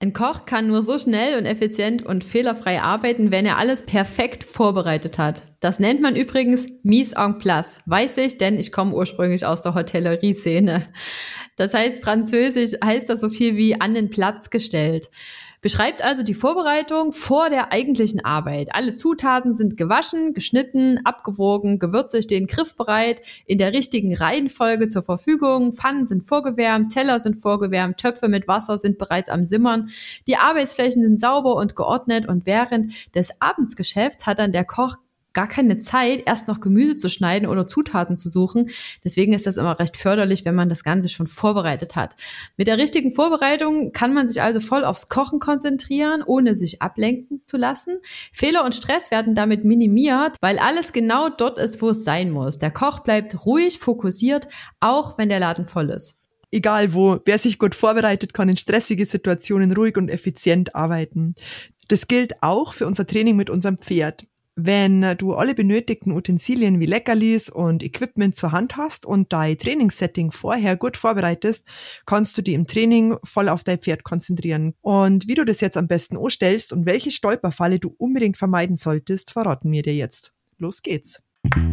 Ein Koch kann nur so schnell und effizient und fehlerfrei arbeiten, wenn er alles perfekt vorbereitet hat. Das nennt man übrigens mise en place. Weiß ich, denn ich komme ursprünglich aus der Hotellerie-Szene. Das heißt, französisch heißt das so viel wie an den Platz gestellt. Beschreibt also die Vorbereitung vor der eigentlichen Arbeit. Alle Zutaten sind gewaschen, geschnitten, abgewogen, Gewürze stehen griffbereit, in der richtigen Reihenfolge zur Verfügung, Pfannen sind vorgewärmt, Teller sind vorgewärmt, Töpfe mit Wasser sind bereits am Simmern, die Arbeitsflächen sind sauber und geordnet und während des Abendsgeschäfts hat dann der Koch gar keine Zeit, erst noch Gemüse zu schneiden oder Zutaten zu suchen. Deswegen ist das immer recht förderlich, wenn man das Ganze schon vorbereitet hat. Mit der richtigen Vorbereitung kann man sich also voll aufs Kochen konzentrieren, ohne sich ablenken zu lassen. Fehler und Stress werden damit minimiert, weil alles genau dort ist, wo es sein muss. Der Koch bleibt ruhig, fokussiert, auch wenn der Laden voll ist. Egal wo, wer sich gut vorbereitet, kann in stressige Situationen ruhig und effizient arbeiten. Das gilt auch für unser Training mit unserem Pferd. Wenn du alle benötigten Utensilien wie Leckerlis und Equipment zur Hand hast und dein Trainingssetting vorher gut vorbereitest, kannst du dich im Training voll auf dein Pferd konzentrieren. Und wie du das jetzt am besten anstellst und welche Stolperfalle du unbedingt vermeiden solltest, verraten wir dir jetzt. Los geht's!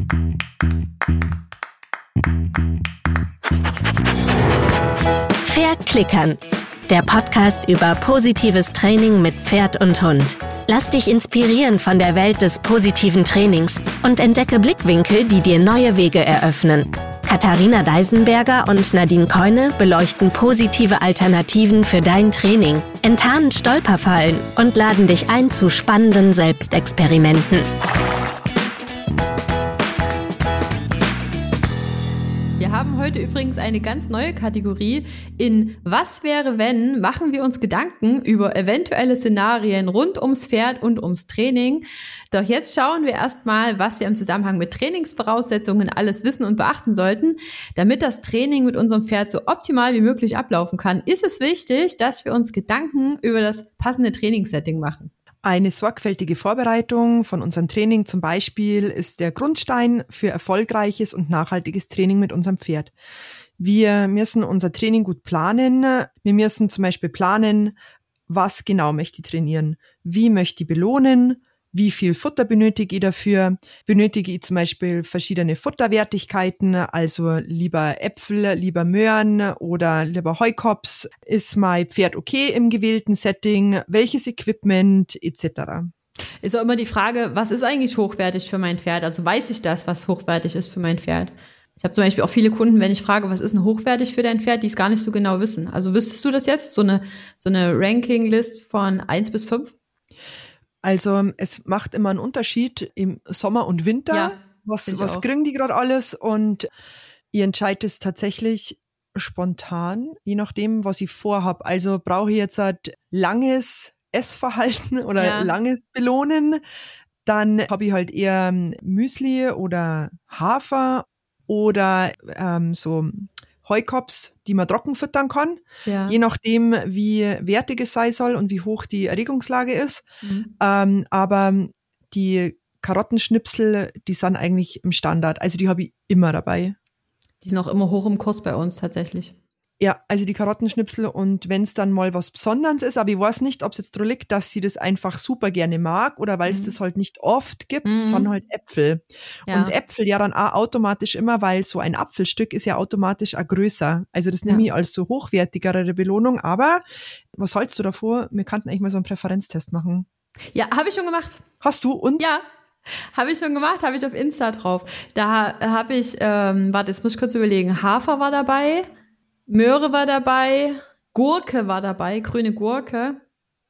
Pferdklickern, der Podcast über positives Training mit Pferd und Hund. Lass dich inspirieren von der Welt des positiven Trainings und entdecke Blickwinkel, die dir neue Wege eröffnen. Katharina Deisenberger und Nadine Keune beleuchten positive Alternativen für dein Training, enttarnen Stolperfallen und laden dich ein zu spannenden Selbstexperimenten. Wir haben heute übrigens eine ganz neue Kategorie. In Was wäre wenn machen wir uns Gedanken über eventuelle Szenarien rund ums Pferd und ums Training. Doch jetzt schauen wir erstmal, was wir im Zusammenhang mit Trainingsvoraussetzungen alles wissen und beachten sollten. Damit das Training mit unserem Pferd so optimal wie möglich ablaufen kann, ist es wichtig, dass wir uns Gedanken über das passende Trainingssetting machen. Eine sorgfältige Vorbereitung von unserem Training zum Beispiel ist der Grundstein für erfolgreiches und nachhaltiges Training mit unserem Pferd. Wir müssen unser Training gut planen. Wir müssen zum Beispiel planen, was genau möchte ich trainieren, wie möchte ich belohnen, wie viel Futter benötige ich dafür? Benötige ich zum Beispiel verschiedene Futterwertigkeiten, also lieber Äpfel, lieber Möhren oder lieber Heukops? Ist mein Pferd okay im gewählten Setting? Welches Equipment etc.? Ist auch immer die Frage, was ist eigentlich hochwertig für mein Pferd? Also weiß ich das, was hochwertig ist für mein Pferd? Ich habe zum Beispiel auch viele Kunden, wenn ich frage, was ist denn hochwertig für dein Pferd, die es gar nicht so genau wissen. Also wüsstest du das jetzt? So eine Ranking-List von 1 bis 5? Also es macht immer einen Unterschied im Sommer und Winter, ja, was kriegen die gerade alles, und ihr entscheidet es tatsächlich spontan, je nachdem, was ich vorhab. Also brauche ich jetzt halt langes Essverhalten oder langes Belohnen, dann habe ich halt eher Müsli oder Hafer oder so Heukops, die man trocken füttern kann, je nachdem, wie wertig es sein soll und wie hoch die Erregungslage ist. Aber die Karottenschnipsel, die sind eigentlich im Standard. Also die habe ich immer dabei. Die sind auch immer hoch im Kurs bei uns tatsächlich. Ja, also die Karottenschnipsel, und wenn es dann mal was Besonderes ist, aber ich weiß nicht, ob es jetzt daran liegt, dass sie das einfach super gerne mag oder weil es das halt nicht oft gibt, sind halt Äpfel. Ja. Und Äpfel ja dann auch automatisch immer, weil so ein Apfelstück ist ja automatisch auch größer. Also das nehme ich als so hochwertigere Belohnung, aber was hältst du davor? Wir könnten eigentlich mal so einen Präferenztest machen. Ja, habe ich schon gemacht. Hast du? Und? Ja. Habe ich schon gemacht, habe ich auf Insta drauf. Da habe ich, warte, jetzt muss ich kurz überlegen, Hafer war dabei, Möhre war dabei, Gurke war dabei, grüne Gurke.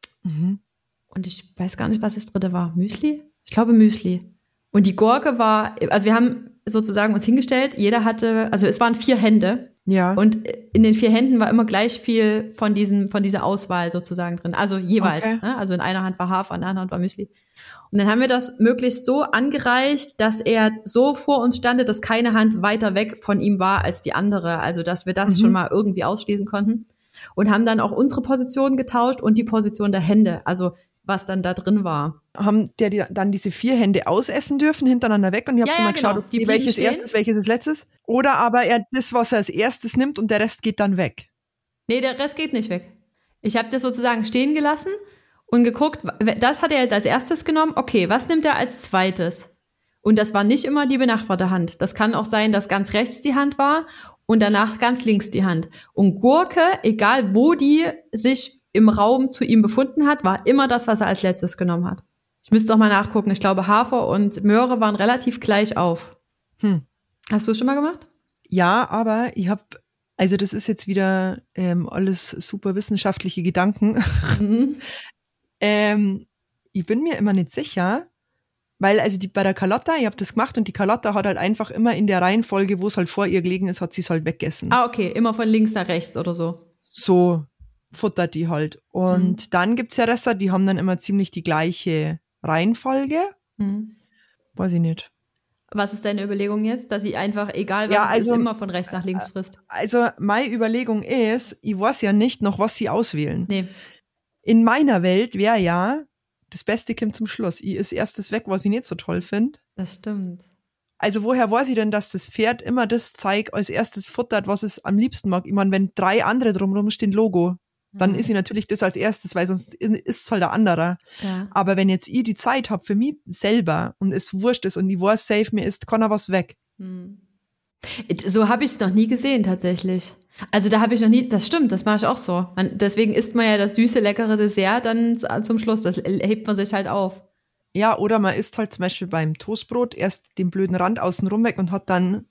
Und ich weiß gar nicht, was das dritte war. Müsli? Ich glaube Müsli. Und die Gurke war, also wir haben sozusagen uns hingestellt, jeder hatte, also es waren 4 Hände. Ja. Und in den 4 Händen war immer gleich viel von dieser Auswahl sozusagen drin. Also jeweils. Okay. Ne? Also in einer Hand war Hafer, in der anderen Hand war Müsli. Und dann haben wir das möglichst so angereicht, dass er so vor uns stande, dass keine Hand weiter weg von ihm war als die andere. Also dass wir das schon mal irgendwie ausschließen konnten. Und haben dann auch unsere Position getauscht und die Position der Hände, also was dann da drin war. Haben der dann diese 4 Hände ausessen dürfen, hintereinander weg, und ihr habt so mal geschaut, genau. Okay, welches erstes, welches ist letztes? Oder aber er das, was er als erstes nimmt, und der Rest geht dann weg? Nee, der Rest geht nicht weg. Ich habe das sozusagen stehen gelassen und geguckt, das hat er jetzt als erstes genommen. Okay, was nimmt er als zweites? Und das war nicht immer die benachbarte Hand. Das kann auch sein, dass ganz rechts die Hand war und danach ganz links die Hand. Und Gurke, egal wo die sich im Raum zu ihm befunden hat, war immer das, was er als letztes genommen hat. Ich müsste auch mal nachgucken. Ich glaube, Hafer und Möhre waren relativ gleich auf. Hast du es schon mal gemacht? Ja, aber also das ist jetzt wieder alles super wissenschaftliche Gedanken. Ich bin mir immer nicht sicher, weil also bei der Carlotta, ich habe das gemacht und die Carlotta hat halt einfach immer in der Reihenfolge, wo es halt vor ihr gelegen ist, hat sie es halt weggegessen. Ah, okay, immer von links nach rechts oder so. So futtert die halt. Und dann gibt's ja Rester, die haben dann immer ziemlich die gleiche Reihenfolge. Weiß ich nicht. Was ist deine Überlegung jetzt? Dass sie einfach, egal was es ist, immer von rechts nach links frisst? Also meine Überlegung ist, ich weiß ja nicht noch, was sie auswählen. Nee. In meiner Welt wäre ja, das Beste kommt zum Schluss. Ich ist erstes weg, was ich nicht so toll finde. Das stimmt. Also woher weiß ich denn, dass das Pferd immer das Zeug als erstes futtert, was es am liebsten mag? Ich meine, wenn 3 andere drumherum stehen, Logo, dann ist sie natürlich das als erstes, weil sonst ist es halt der andere. Ja. Aber wenn jetzt ich die Zeit habe für mich selber und es wurscht ist und ich weiß safe, mir ist keiner was weg. So habe ich es noch nie gesehen, tatsächlich. Also da habe ich noch nie, das stimmt, das mache ich auch so. Deswegen isst man ja das süße, leckere Dessert dann zum Schluss. Das hebt man sich halt auf. Ja, oder man isst halt zum Beispiel beim Toastbrot erst den blöden Rand außenrum weg und hat dann...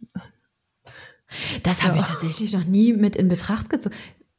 Das habe ich tatsächlich noch nie mit in Betracht gezogen.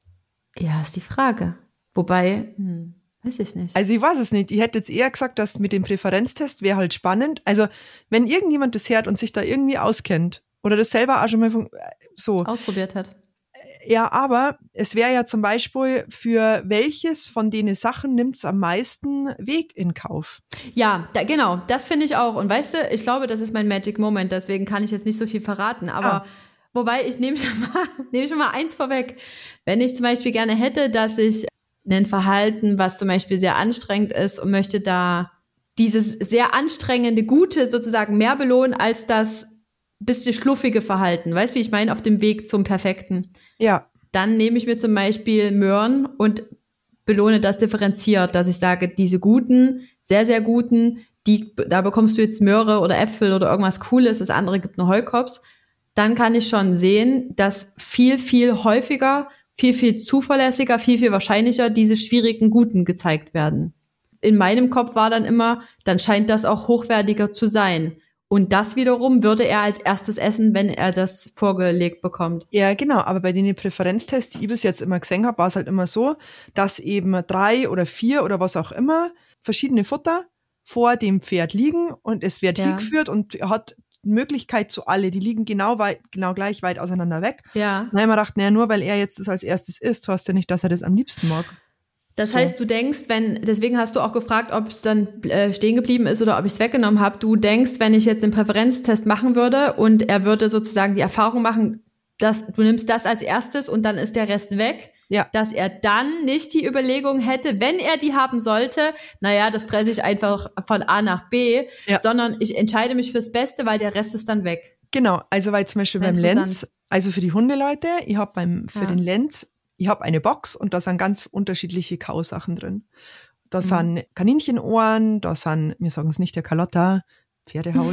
Ja, ist die Frage. Wobei, weiß ich nicht. Also ich weiß es nicht. Ich hätte jetzt eher gesagt, dass mit dem Präferenztest wäre halt spannend. Also wenn irgendjemand das hört und sich da irgendwie auskennt oder das selber auch schon mal so ausprobiert hat. Ja, aber es wäre ja zum Beispiel, für welches von denen Sachen nimmt es am meisten Weg in Kauf? Ja, genau, das finde ich auch. Und weißt du, ich glaube, das ist mein Magic Moment, deswegen kann ich jetzt nicht so viel verraten. Aber wobei, ich nehme schon mal eins vorweg. Wenn ich zum Beispiel gerne hätte, dass ich ein Verhalten, was zum Beispiel sehr anstrengend ist und möchte da dieses sehr anstrengende Gute sozusagen mehr belohnen als das bisschen schluffige Verhalten. Weißt du, wie ich meine? Auf dem Weg zum Perfekten. Ja. Dann nehme ich mir zum Beispiel Möhren und belohne das differenziert, dass ich sage, diese guten, sehr, sehr guten, da bekommst du jetzt Möhre oder Äpfel oder irgendwas Cooles, das andere gibt nur Heukops. Dann kann ich schon sehen, dass viel, viel häufiger, viel, viel zuverlässiger, viel, viel wahrscheinlicher diese schwierigen Guten gezeigt werden. In meinem Kopf war dann immer, dann scheint das auch hochwertiger zu sein. Und das wiederum würde er als erstes essen, wenn er das vorgelegt bekommt. Ja, genau. Aber bei den Präferenztests, die ich bis jetzt immer gesehen habe, war es halt immer so, dass eben 3 oder 4 oder was auch immer verschiedene Futter vor dem Pferd liegen und es wird hingeführt und er hat Möglichkeit zu alle. Die liegen genau gleich weit auseinander weg. Ja. Dann haben wir gedacht, naja, nur weil er jetzt das als erstes isst, heißt ja nicht, dass er das am liebsten mag. Das heißt, du denkst, deswegen hast du auch gefragt, ob es dann stehen geblieben ist oder ob ich es weggenommen habe. Du denkst, wenn ich jetzt den Präferenztest machen würde und er würde sozusagen die Erfahrung machen, dass du nimmst das als erstes und dann ist der Rest weg, dass er dann nicht die Überlegung hätte, wenn er die haben sollte, naja, das fresse ich einfach von A nach B, sondern ich entscheide mich fürs Beste, weil der Rest ist dann weg. Genau, also weil zum Beispiel beim Lenz, also für die Hundeleute, ich habe für den Lenz, ich habe eine Box und da sind ganz unterschiedliche Kausachen drin. Da sind Kaninchenohren, da sind, wir sagen es nicht, der Carlotta, Pferdehaut.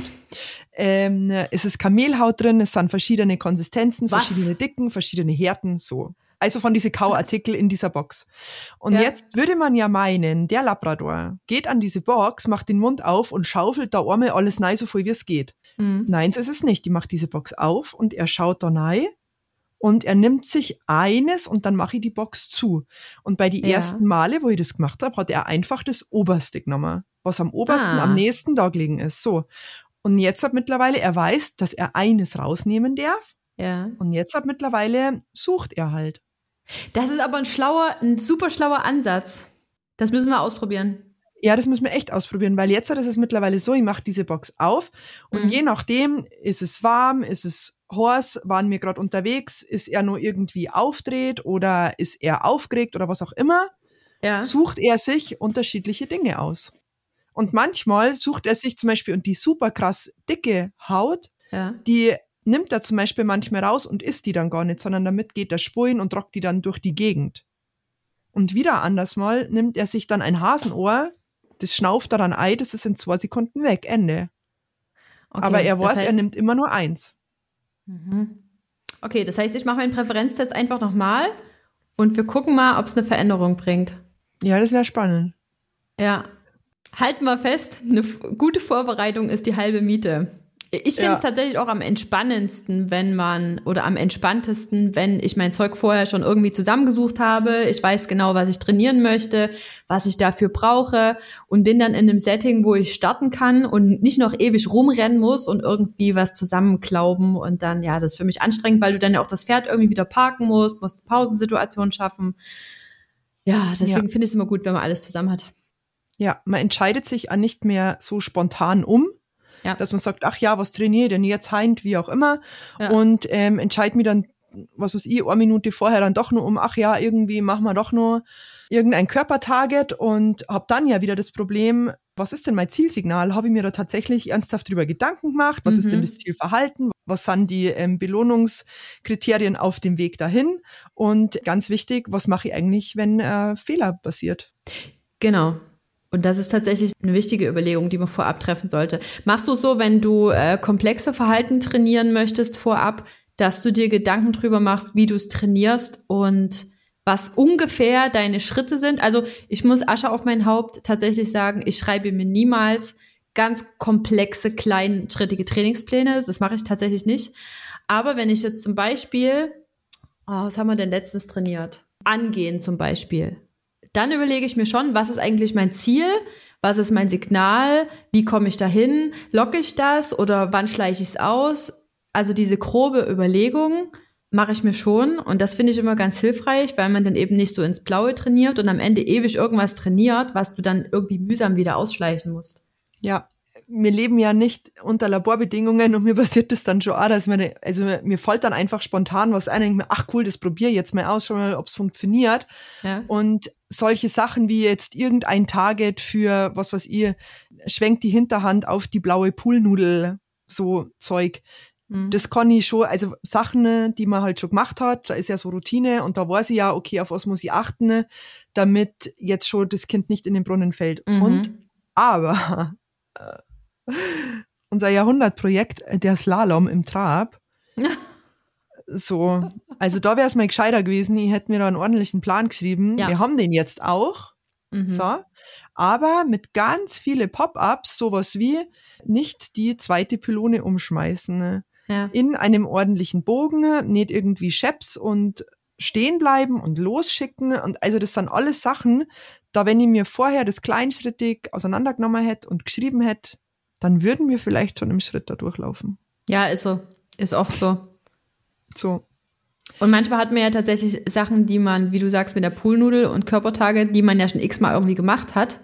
Es ist Kamelhaut drin, es sind verschiedene Konsistenzen, verschiedene Dicken, verschiedene Härten, so. Also von diesen Kauartikel in dieser Box. Und jetzt würde man ja meinen, der Labrador geht an diese Box, macht den Mund auf und schaufelt da einmal alles rein, so viel wie es geht. Nein, so ist es nicht. Die macht diese Box auf und er schaut da rein. Und er nimmt sich eines und dann mache ich die Box zu. Und bei den ersten Male, wo ich das gemacht habe, hat er einfach das Oberste genommen, was am obersten, am nächsten da gelegen ist. So. Und jetzt hat mittlerweile, er weiß, dass er eines rausnehmen darf. Ja. Und jetzt hat mittlerweile, sucht er halt. Das ist aber ein super schlauer Ansatz. Das müssen wir ausprobieren. Ja, das müssen wir echt ausprobieren, weil jetzt ist es mittlerweile so, ich mache diese Box auf und je nachdem, ist es warm, ist es heiß, waren wir gerade unterwegs, ist er nur irgendwie aufdreht oder ist er aufgeregt oder was auch immer, sucht er sich unterschiedliche Dinge aus. Und manchmal sucht er sich zum Beispiel, und die super krass dicke Haut, die nimmt er zum Beispiel manchmal raus und isst die dann gar nicht, sondern damit geht er spulen und trockt die dann durch die Gegend. Und wieder anders mal nimmt er sich dann ein Hasenohr, das schnauft er dann ein, das ist in 2 Sekunden weg, Ende. Okay, aber er weiß, das heißt, er nimmt immer nur 1. Okay, das heißt, ich mache meinen Präferenztest einfach nochmal und wir gucken mal, ob es eine Veränderung bringt. Ja, das wäre spannend. Ja, halten wir fest, eine gute Vorbereitung ist die halbe Miete. Ich finde es tatsächlich auch am entspannendsten, am entspanntesten, wenn ich mein Zeug vorher schon irgendwie zusammengesucht habe. Ich weiß genau, was ich trainieren möchte, was ich dafür brauche und bin dann in einem Setting, wo ich starten kann und nicht noch ewig rumrennen muss und irgendwie was zusammenklauben und dann, ja, das ist für mich anstrengend, weil du dann ja auch das Pferd irgendwie wieder parken musst eine Pausensituation schaffen. Ja, deswegen finde ich es immer gut, wenn man alles zusammen hat. Ja, man entscheidet sich auch nicht mehr so spontan dass man sagt, ach ja, was trainiere ich denn jetzt, heint, wie auch immer, und entscheidet mich dann, was weiß ich, 1 Minute vorher dann doch nur ach ja, irgendwie machen wir doch nur irgendein Körpertarget und habe dann ja wieder das Problem, was ist denn mein Zielsignal? Habe ich mir da tatsächlich ernsthaft drüber Gedanken gemacht? Was ist denn das Zielverhalten? Was sind die Belohnungskriterien auf dem Weg dahin? Und ganz wichtig, was mache ich eigentlich, wenn Fehler passiert? Genau. Und das ist tatsächlich eine wichtige Überlegung, die man vorab treffen sollte. Machst du es so, wenn du komplexe Verhalten trainieren möchtest vorab, dass du dir Gedanken drüber machst, wie du es trainierst und was ungefähr deine Schritte sind? Also ich muss Asche auf mein Haupt tatsächlich sagen, ich schreibe mir niemals ganz komplexe, kleinschrittige Trainingspläne. Das mache ich tatsächlich nicht. Aber wenn ich jetzt zum Beispiel, was haben wir denn letztens trainiert? Angehen zum Beispiel. Dann überlege ich mir schon, was ist eigentlich mein Ziel? Was ist mein Signal? Wie komme ich dahin? Locke ich das oder wann schleiche ich es aus? Also diese grobe Überlegung mache ich mir schon und das finde ich immer ganz hilfreich, weil man dann eben nicht so ins Blaue trainiert und am Ende ewig irgendwas trainiert, was du dann irgendwie mühsam wieder ausschleichen musst. Ja, wir leben ja nicht unter Laborbedingungen und mir passiert das dann schon auch, dass mir fällt dann einfach spontan was ein, denke mir, ach cool, das probiere ich jetzt mal aus, schau mal, ob es funktioniert. Ja. Und solche Sachen wie jetzt irgendein Target für, was weiß ich, schwenkt die Hinterhand auf die blaue Poolnudel, so Zeug. Das kann ich schon, also Sachen, die man halt schon gemacht hat, da ist ja so Routine und da weiß ich ja, okay, auf was muss ich achten, damit jetzt schon das Kind nicht in den Brunnen fällt. Aber unser Jahrhundertprojekt, der Slalom im Trab, so, also da wäre es mal gescheiter gewesen, ich hätte mir da einen ordentlichen Plan geschrieben. Ja. Wir haben den jetzt auch, so, aber mit ganz viele Pop-ups, sowas wie nicht die zweite Pylone umschmeißen. Ja. In einem ordentlichen Bogen, nicht irgendwie Scheps und stehen bleiben und losschicken. Und also das sind alles Sachen, da wenn ich mir vorher das kleinschrittig auseinandergenommen hätte und geschrieben hätte, dann würden wir vielleicht schon im Schritt da durchlaufen. Ja, ist so. Ist oft so. So. Und manchmal hat man ja tatsächlich Sachen, die man, wie du sagst, mit der Poolnudel und Körpertage, die man ja schon x-mal irgendwie gemacht hat.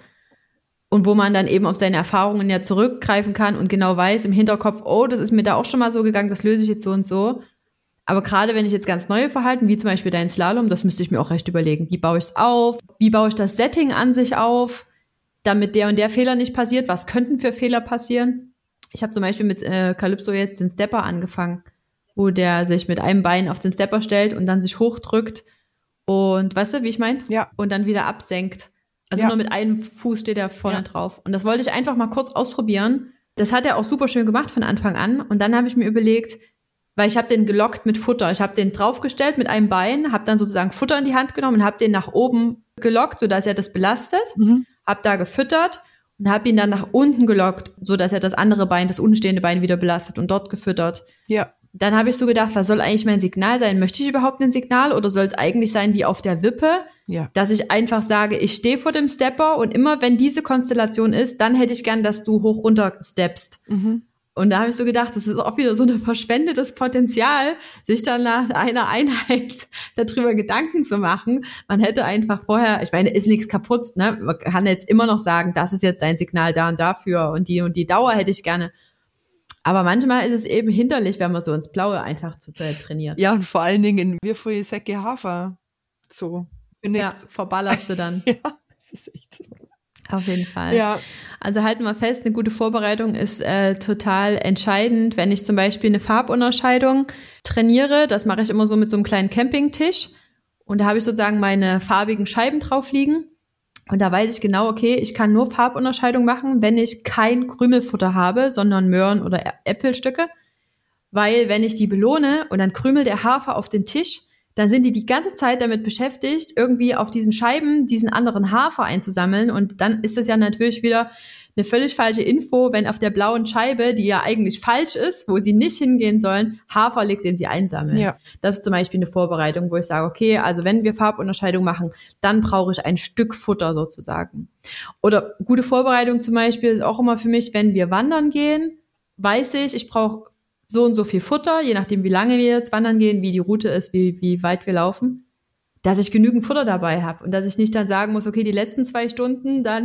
Und wo man dann eben auf seine Erfahrungen ja zurückgreifen kann und genau weiß im Hinterkopf, oh, das ist mir da auch schon mal so gegangen, das löse ich jetzt so und so. Aber gerade wenn ich jetzt ganz neue Verhalten, wie zum Beispiel dein Slalom, das müsste ich mir auch recht überlegen. Wie baue ich es auf? Wie baue ich das Setting an sich auf, damit der und der Fehler nicht passiert? Was könnten für Fehler passieren? Ich habe zum Beispiel mit Calypso jetzt den Stepper angefangen, wo der sich mit einem Bein auf den Stepper stellt und dann sich hochdrückt und, weißt du, wie ich meine? Ja. Und dann wieder absenkt. Also nur mit einem Fuß steht er vorne drauf. Und das wollte ich einfach mal kurz ausprobieren. Das hat er auch super schön gemacht von Anfang an. Und dann habe ich mir überlegt, weil ich habe den gelockt mit Futter. Ich habe den draufgestellt mit einem Bein, habe dann sozusagen Futter in die Hand genommen und habe den nach oben gelockt, sodass er das belastet. Habe da gefüttert und habe ihn dann nach unten gelockt, sodass er das andere Bein, das unstehende Bein wieder belastet und dort gefüttert. Ja. Dann habe ich so gedacht, was soll eigentlich mein Signal sein? Möchte ich überhaupt ein Signal oder soll es eigentlich sein wie auf der Wippe? Ja. Dass ich einfach sage, ich stehe vor dem Stepper und immer wenn diese Konstellation ist, dann hätte ich gern, dass du hoch runter steppst. Und da habe ich so gedacht, das ist auch wieder so ein verschwendetes Potenzial, sich dann nach einer Einheit darüber Gedanken zu machen. Man hätte einfach vorher, ich meine, ist nichts kaputt, ne? Man kann jetzt immer noch sagen, das ist jetzt ein Signal da und dafür und die Dauer hätte ich gerne. Aber manchmal ist es eben hinderlich, wenn man so ins Blaue einfach zu trainiert. Ja, und vor allen Dingen wie viele Säcke Hafer. So. Ja, verballerst du dann. Ja, das ist echt so. Auf jeden Fall. Ja. Also halten wir fest, eine gute Vorbereitung ist total entscheidend. Wenn ich zum Beispiel eine Farbunterscheidung trainiere, das mache ich immer so mit so einem kleinen Campingtisch. und da habe ich sozusagen meine farbigen Scheiben drauf liegen. Und da weiß ich genau, okay, ich kann nur Farbunterscheidung machen, wenn ich kein Krümelfutter habe, sondern Möhren- oder Äpfelstücke. Weil wenn ich die belohne und dann krümelt der Hafer auf den Tisch, dann sind die ganze Zeit damit beschäftigt, irgendwie auf diesen Scheiben diesen anderen Hafer einzusammeln. Und dann ist das ja natürlich wieder eine völlig falsche Info, wenn auf der blauen Scheibe, die ja eigentlich falsch ist, wo sie nicht hingehen sollen, Hafer liegt, den sie einsammeln. Ja. Das ist zum Beispiel eine Vorbereitung, wo ich sage, okay, also wenn wir Farbunterscheidung machen, dann brauche ich ein Stück Futter sozusagen. Oder gute Vorbereitung zum Beispiel ist auch immer für mich, wenn wir wandern gehen, weiß ich brauche so und so viel Futter, je nachdem, wie lange wir jetzt wandern gehen, wie die Route ist, wie weit wir laufen, dass ich genügend Futter dabei habe und dass ich nicht dann sagen muss, okay, die letzten 2 Stunden, dann,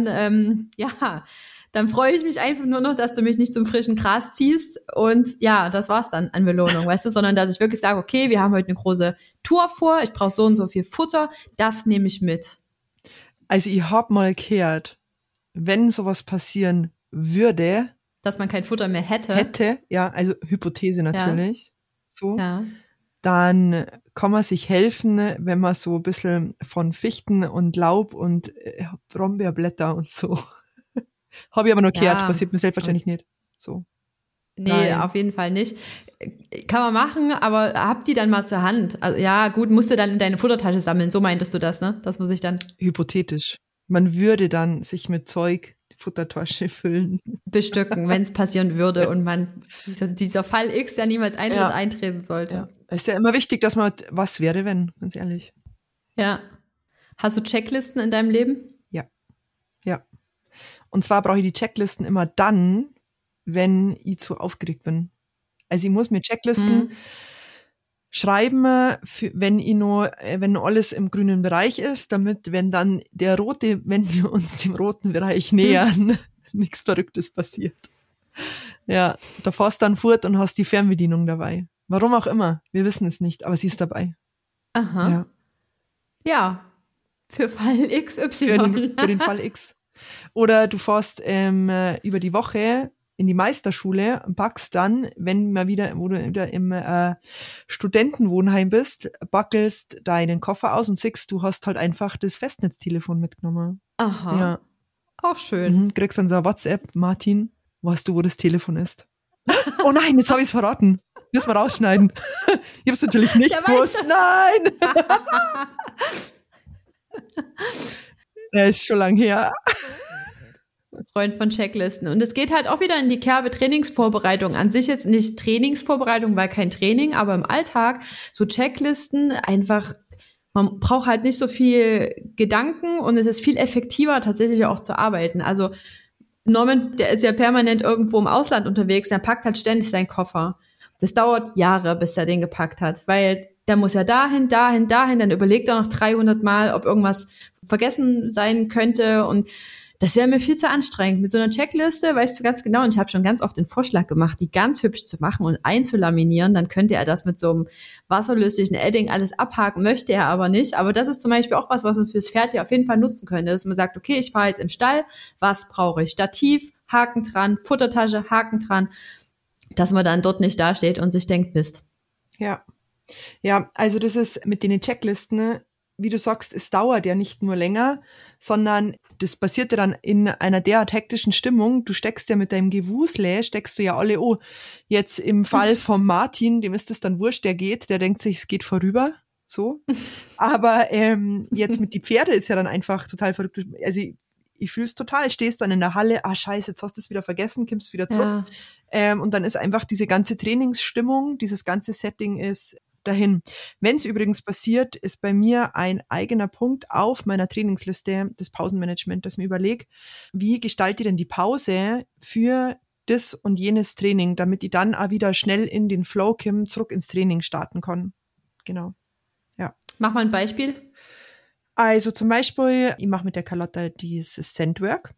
dann freue ich mich einfach nur noch, dass du mich nicht zum frischen Gras ziehst und ja, das war's dann an Belohnung, weißt du, sondern dass ich wirklich sage, okay, wir haben heute eine große Tour vor, ich brauche so und so viel Futter, das nehme ich mit. Also ich habe mal gehört, wenn sowas passieren würde, dass man kein Futter mehr hätte, ja, also Hypothese natürlich, ja. Dann kann man sich helfen, wenn man so ein bisschen von Fichten und Laub und Brombeerblätter und so. Habe ich aber noch gehört, passiert mir selbstverständlich nicht. So. Nee, Nein. Auf jeden Fall nicht. Kann man machen, aber hab die dann mal zur Hand. Also, ja, gut, musst du dann in deine Futtertasche sammeln, so meintest du das, ne? Das muss ich dann... Hypothetisch. Man würde dann sich mit Zeug die Futtertasche füllen. Bestücken, wenn es passieren würde und man dieser Fall X, der niemals eintreten sollte. Ja. Es ist ja immer wichtig, dass man, was wäre, wenn, ganz ehrlich. Ja. Hast du Checklisten in deinem Leben? Ja. Und zwar brauche ich die Checklisten immer dann, wenn ich zu aufgeregt bin. Also ich muss mir Checklisten schreiben, wenn alles im grünen Bereich ist, damit, wenn wir uns dem roten Bereich nähern, nichts Verrücktes passiert. Ja, da fährst dann fort und hast die Fernbedienung dabei. Warum auch immer, wir wissen es nicht, aber sie ist dabei. Aha. Ja, für Fall XY. Für den Fall X. Oder du fährst über die Woche in die Meisterschule und packst dann, wo du wieder im Studentenwohnheim bist, backelst deinen Koffer aus und siehst, du hast halt einfach das Festnetztelefon mitgenommen. Aha. Ja. Auch schön. Kriegst dann so eine WhatsApp, Martin, weißt du, wo das Telefon ist? Oh nein, jetzt habe ich es verraten. Müssen wir rausschneiden. Ich hab's natürlich nicht gewusst. Nein! Ist schon lang her. Freund von Checklisten. Und es geht halt auch wieder in die Kerbe Trainingsvorbereitung. An sich jetzt nicht Trainingsvorbereitung, weil kein Training, aber im Alltag so Checklisten einfach, man braucht halt nicht so viel Gedanken und es ist viel effektiver tatsächlich auch zu arbeiten. Also Norman, der ist ja permanent irgendwo im Ausland unterwegs, der packt halt ständig seinen Koffer. Das dauert Jahre, bis er den gepackt hat, weil der muss ja dahin, dann überlegt er noch 300 Mal, ob irgendwas vergessen sein könnte und das wäre mir viel zu anstrengend. Mit so einer Checkliste weißt du ganz genau, und ich habe schon ganz oft den Vorschlag gemacht, die ganz hübsch zu machen und einzulaminieren, dann könnte er das mit so einem wasserlöslichen Edding alles abhaken, möchte er aber nicht. Aber das ist zum Beispiel auch was man fürs Pferd ja auf jeden Fall nutzen könnte, dass man sagt, okay, ich fahre jetzt in den Stall, was brauche ich? Stativ, Haken dran, Futtertasche, Haken dran, dass man dann dort nicht dasteht und sich denkt, Mist. Ja, also das ist mit den Checklisten, wie du sagst, es dauert ja nicht nur länger, sondern das passiert ja dann in einer derart hektischen Stimmung. Du steckst ja mit deinem Gewusle, steckst du ja alle, jetzt im Fall von Martin, dem ist es dann wurscht, der denkt sich, es geht vorüber, so. Aber jetzt mit die Pferde ist ja dann einfach total verrückt. Also ich fühle es total, stehst dann in der Halle, scheiße, jetzt hast du es wieder vergessen, kommst wieder zurück. Ja. Und dann ist einfach diese ganze Trainingsstimmung, dieses ganze Setting ist dahin. Wenn es übrigens passiert, ist bei mir ein eigener Punkt auf meiner Trainingsliste das Pausenmanagement, dass ich mir überlege, wie gestalte ich denn die Pause für das und jenes Training, damit ich dann auch wieder schnell in den Flow komme, zurück ins Training starten kann. Genau. Ja. Mach mal ein Beispiel. Also zum Beispiel, ich mache mit der Carlotta dieses Sandwork.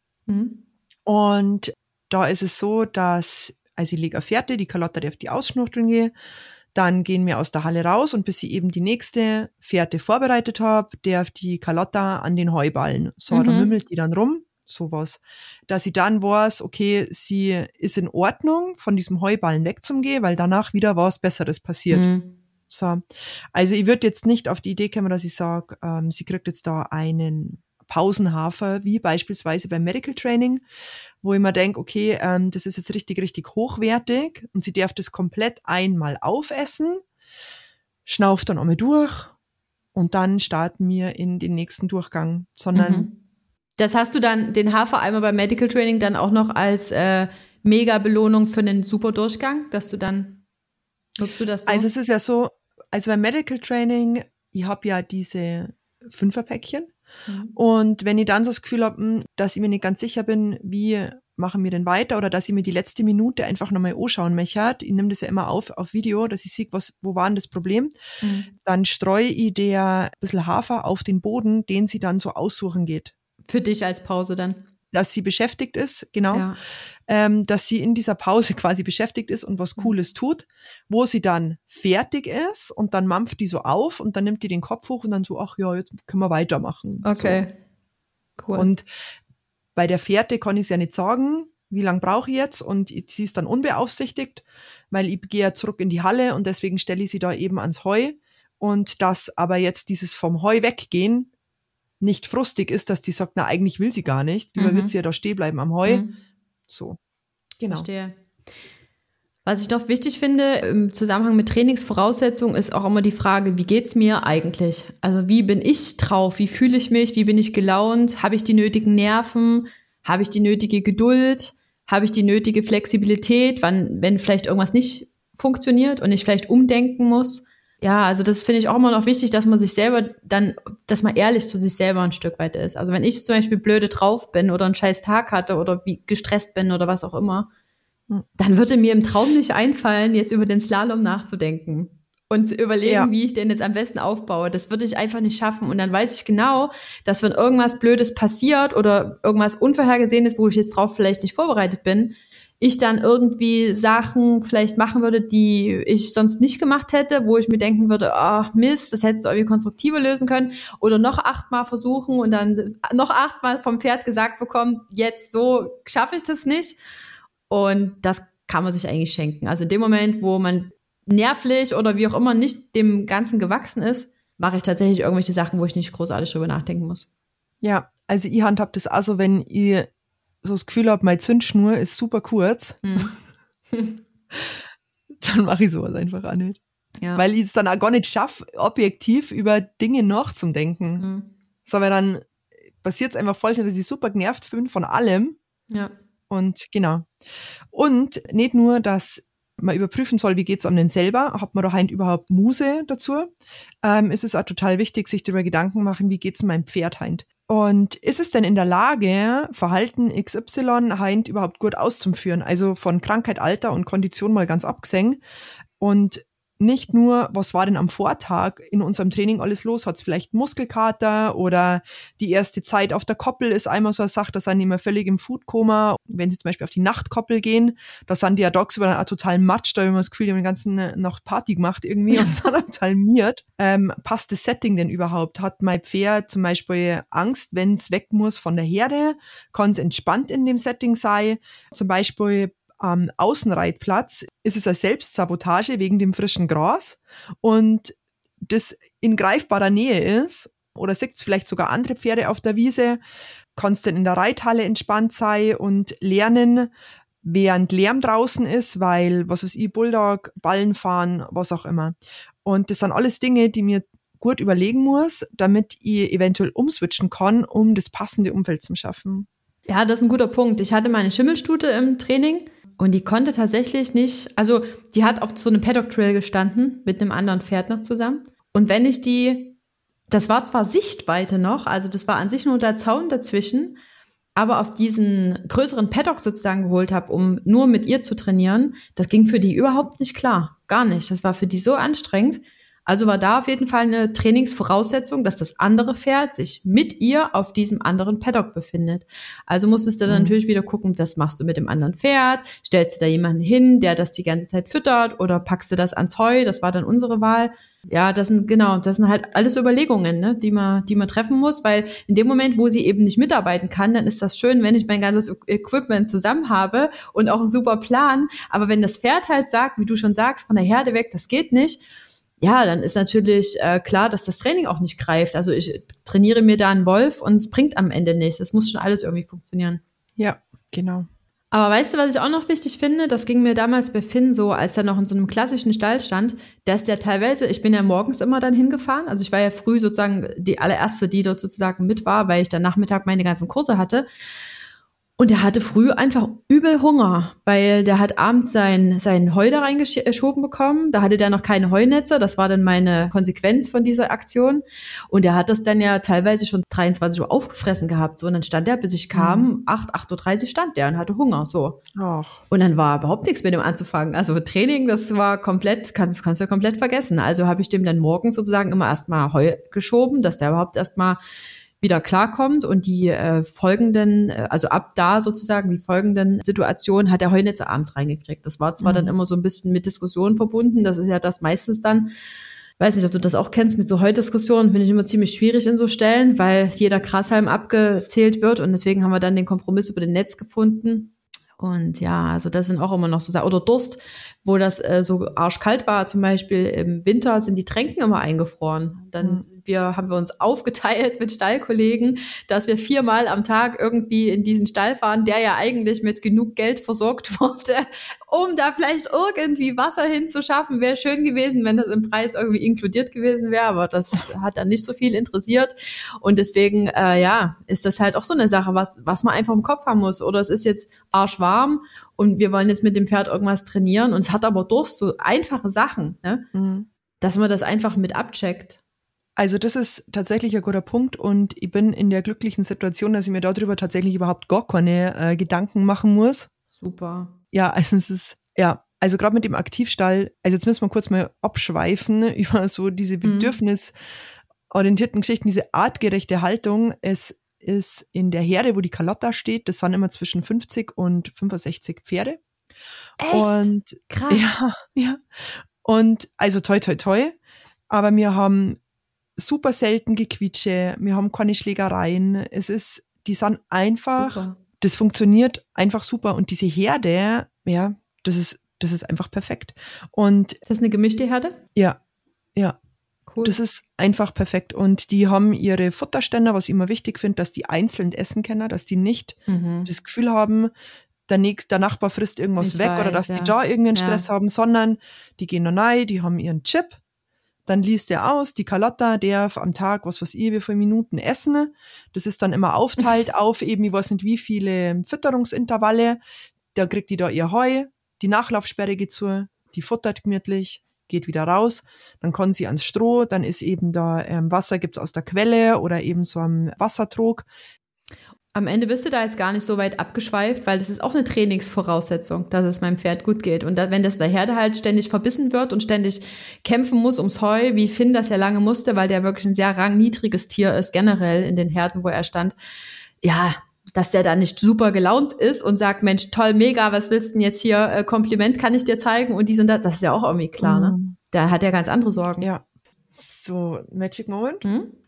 Und da ist es so, dass, also ich lege eine Fährte, die Carlotta darf die ausschnuchteln gehen. Dann gehen wir aus der Halle raus und bis ich eben die nächste Fährte vorbereitet habe, darf die Carlotta an den Heuballen. So, da mümmelt die dann rum, sowas. Dass sie dann weiß, okay, sie ist in Ordnung, von diesem Heuballen wegzugehen, weil danach wieder was Besseres passiert. So, also ich würde jetzt nicht auf die Idee kommen, dass ich sage, sie kriegt jetzt da einen Pausenhafer, wie beispielsweise beim Medical Training, wo ich mir denke, okay, das ist jetzt richtig, richtig hochwertig und sie darf das komplett einmal aufessen, schnauft dann einmal durch und dann starten wir in den nächsten Durchgang, sondern Das hast du dann den Hafereimer beim Medical Training dann auch noch als Mega-Belohnung für einen super Durchgang, dass du dann, nutzt du das so? Also es ist ja so, also beim Medical Training, ich habe ja diese 5er-Päckchen und wenn ich dann so das Gefühl habe, dass ich mir nicht ganz sicher bin, wie machen wir denn weiter oder dass ich mir die letzte Minute einfach nochmal anschauen möchte, ich nehme das ja immer auf Video, dass ich sehe, wo war denn das Problem, dann streue ich der ein bisschen Hafer auf den Boden, den sie dann so aussuchen geht. Für dich als Pause dann? Dass sie beschäftigt ist, genau, dass sie in dieser Pause quasi beschäftigt ist und was Cooles tut, wo sie dann fertig ist und dann mampft die so auf und dann nimmt die den Kopf hoch und dann so, ach ja, jetzt können wir weitermachen. Okay, so. Cool. Und bei der Fährte kann ich es ja nicht sagen, wie lange brauche ich jetzt und sie ist dann unbeaufsichtigt, weil ich gehe ja zurück in die Halle und deswegen stelle ich sie da eben ans Heu und dass aber jetzt dieses vom Heu weggehen nicht frustig ist, dass die sagt, na, eigentlich will sie gar nicht. Lieber wird sie ja da stehen bleiben am Heu. So, genau. Verstehe. Was ich noch wichtig finde im Zusammenhang mit Trainingsvoraussetzungen ist auch immer die Frage, wie geht's mir eigentlich? Also wie bin ich drauf? Wie fühle ich mich? Wie bin ich gelaunt? Habe ich die nötigen Nerven? Habe ich die nötige Geduld? Habe ich die nötige Flexibilität, wenn vielleicht irgendwas nicht funktioniert und ich vielleicht umdenken muss? Ja, also das finde ich auch immer noch wichtig, dass man sich selber dann, dass man ehrlich zu sich selber ein Stück weit ist. Also wenn ich zum Beispiel blöde drauf bin oder einen scheiß Tag hatte oder wie gestresst bin oder was auch immer, dann würde mir im Traum nicht einfallen, jetzt über den Slalom nachzudenken und zu überlegen, wie ich den jetzt am besten aufbaue. Das würde ich einfach nicht schaffen. Und dann weiß ich genau, dass wenn irgendwas Blödes passiert oder irgendwas Unvorhergesehenes, wo ich jetzt drauf vielleicht nicht vorbereitet bin, ich dann irgendwie Sachen vielleicht machen würde, die ich sonst nicht gemacht hätte, wo ich mir denken würde, ach Mist, das hättest du irgendwie konstruktiver lösen können oder noch 8-mal versuchen und dann noch 8-mal vom Pferd gesagt bekommen, jetzt so schaffe ich das nicht. Und das kann man sich eigentlich schenken. Also in dem Moment, wo man nervlich oder wie auch immer nicht dem Ganzen gewachsen ist, mache ich tatsächlich irgendwelche Sachen, wo ich nicht großartig drüber nachdenken muss. Ja, also ich handhab das also, wenn ihr so das Gefühl habe, meine Zündschnur ist super kurz, dann mache ich sowas einfach auch nicht. Ja. Weil ich es dann auch gar nicht schaffe, objektiv über Dinge nachzudenken. So, weil dann passiert es einfach voll schnell, dass ich super genervt bin von allem. Ja. Und genau. Und nicht nur, dass man überprüfen soll, wie geht's einem denn selber, hat man da halt überhaupt Muse dazu, ist es auch total wichtig, sich darüber Gedanken machen, wie geht's meinem Pferd halt. Und ist es denn in der Lage, Verhalten XY halt überhaupt gut auszuführen? Also von Krankheit, Alter und Kondition mal ganz abgesehen. Und nicht nur, was war denn am Vortag in unserem Training alles los? Hat's vielleicht Muskelkater oder die erste Zeit auf der Koppel ist einmal so eine Sache, da sind die immer völlig im Foodkoma. Wenn sie zum Beispiel auf die Nachtkoppel gehen, da sind die ja tagsüber dann auch total matsch, da haben wir das Gefühl, die haben die ganze Nacht Party gemacht irgendwie und sind total miert. Passt das Setting denn überhaupt? Hat mein Pferd zum Beispiel Angst, wenn es weg muss von der Herde? Kann es entspannt in dem Setting sein? Zum Beispiel am Außenreitplatz ist es eine Selbstsabotage wegen dem frischen Gras und das in greifbarer Nähe ist oder sieht es vielleicht sogar andere Pferde auf der Wiese, kannst dann in der Reithalle entspannt sein und lernen, während Lärm draußen ist, weil, was weiß ich, Bulldog, Ballen fahren, was auch immer. Und das sind alles Dinge, die mir gut überlegen muss, damit ich eventuell umswitchen kann, um das passende Umfeld zu schaffen. Ja, das ist ein guter Punkt. Ich hatte meine Schimmelstute im Training und die konnte tatsächlich nicht, also die hat auf so einem Paddock-Trail gestanden, mit einem anderen Pferd noch zusammen. Und wenn ich das war zwar Sichtweite noch, also das war an sich nur der Zaun dazwischen, aber auf diesen größeren Paddock sozusagen geholt habe, um nur mit ihr zu trainieren, das ging für die überhaupt nicht klar. Gar nicht. Das war für die so anstrengend. Also war da auf jeden Fall eine Trainingsvoraussetzung, dass das andere Pferd sich mit ihr auf diesem anderen Paddock befindet. Also musstest du dann natürlich wieder gucken, was machst du mit dem anderen Pferd? Stellst du da jemanden hin, der das die ganze Zeit füttert oder packst du das ans Heu? Das war dann unsere Wahl. Ja, das sind halt alles Überlegungen, ne, die man treffen muss, weil in dem Moment, wo sie eben nicht mitarbeiten kann, dann ist das schön, wenn ich mein ganzes Equipment zusammen habe und auch einen super Plan. Aber wenn das Pferd halt sagt, wie du schon sagst, von der Herde weg, das geht nicht, ja, dann ist natürlich klar, dass das Training auch nicht greift. Also ich trainiere mir da einen Wolf und es bringt am Ende nichts. Es muss schon alles irgendwie funktionieren. Ja, genau. Aber weißt du, was ich auch noch wichtig finde? Das ging mir damals bei Finn so, als er noch in so einem klassischen Stall stand, dass der teilweise, ich bin ja morgens immer dann hingefahren, also ich war ja früh sozusagen die allererste, die dort sozusagen mit war, weil ich dann Nachmittag meine ganzen Kurse hatte. Und er hatte früh einfach übel Hunger, weil der hat abends sein Heu da reingeschoben bekommen. Da hatte der noch keine Heunetze. Das war dann meine Konsequenz von dieser Aktion. Und er hat das dann ja teilweise schon 23 Uhr aufgefressen gehabt. So, und dann stand er, bis ich kam, 8:30 Uhr stand der und hatte Hunger. So. Ach. Und dann war überhaupt nichts mit dem anzufangen. Also Training, das war komplett, kannst du komplett vergessen. Also habe ich dem dann morgens sozusagen immer erstmal Heu geschoben, dass der überhaupt erstmal wieder klarkommt und die folgenden, also ab da sozusagen die folgenden Situationen hat der Heunetze abends reingekriegt. Das war zwar dann immer so ein bisschen mit Diskussionen verbunden, das ist ja das meistens dann, weiß nicht, ob du das auch kennst, mit so Heudiskussionen finde ich immer ziemlich schwierig in so Stellen, weil jeder Grashalm abgezählt wird und deswegen haben wir dann den Kompromiss über den Netz gefunden. Und ja, also das sind auch immer noch so Sachen. Oder Durst, wo das so arschkalt war, zum Beispiel im Winter sind die Tränken immer eingefroren. Dann haben wir uns aufgeteilt mit Stallkollegen, dass wir 4-mal am Tag irgendwie in diesen Stall fahren, der ja eigentlich mit genug Geld versorgt wurde, um da vielleicht irgendwie Wasser hinzuschaffen. Wäre schön gewesen, wenn das im Preis irgendwie inkludiert gewesen wäre, aber das hat dann nicht so viel interessiert. Und deswegen, ist das halt auch so eine Sache, was man einfach im Kopf haben muss. Oder es ist jetzt arschwarm und wir wollen jetzt mit dem Pferd irgendwas trainieren und es hat aber Durst, so einfache Sachen, ne? Dass man das einfach mit abcheckt. Also das ist tatsächlich ein guter Punkt und ich bin in der glücklichen Situation, dass ich mir darüber tatsächlich überhaupt gar keine Gedanken machen muss. Super. Ja, also es ist, also gerade mit dem Aktivstall, also jetzt müssen wir kurz mal abschweifen über so diese bedürfnisorientierten Geschichten, diese artgerechte Haltung. Es ist in der Herde, wo die Carlotta steht, das sind immer zwischen 50 und 65 Pferde. Echt? Und krass. Ja. Und also toi, toi, toi. Aber wir haben super selten Gequietsche, wir haben keine Schlägereien. Die sind einfach, super. Das funktioniert einfach super. Und diese Herde, ja, das ist einfach perfekt. Und ist das eine gemischte Herde? Ja. Cool. Das ist einfach perfekt. Und die haben ihre Futterständer, was ich immer wichtig finde, dass die einzeln essen können, dass die nicht das Gefühl haben, der Nachbar frisst irgendwas weg oder dass die da irgendeinen Stress haben, sondern die gehen da rein, die haben ihren Chip, dann liest er aus, die Carlotta darf am Tag, was weiß ich, wie viele Minuten essen. Das ist dann immer aufteilt auf eben, ich weiß nicht wie viele Fütterungsintervalle. Da kriegt die da ihr Heu, die Nachlaufsperre geht zu, die futtert gemütlich, geht wieder raus, dann kann sie ans Stroh, dann ist eben da Wasser gibt's aus der Quelle oder eben so ein Wassertrog. Am Ende bist du da jetzt gar nicht so weit abgeschweift, weil das ist auch eine Trainingsvoraussetzung, dass es meinem Pferd gut geht. Und wenn das der Herde halt ständig verbissen wird und ständig kämpfen muss ums Heu, wie Finn das ja lange musste, weil der wirklich ein sehr rangniedriges Tier ist, generell in den Herden, wo er stand, ja, dass der da nicht super gelaunt ist und sagt, Mensch, toll, mega, was willst du denn jetzt hier, Kompliment kann ich dir zeigen und dies und das ist ja auch irgendwie klar, ne? Da hat er ganz andere Sorgen. Ja. So, Magic Moment.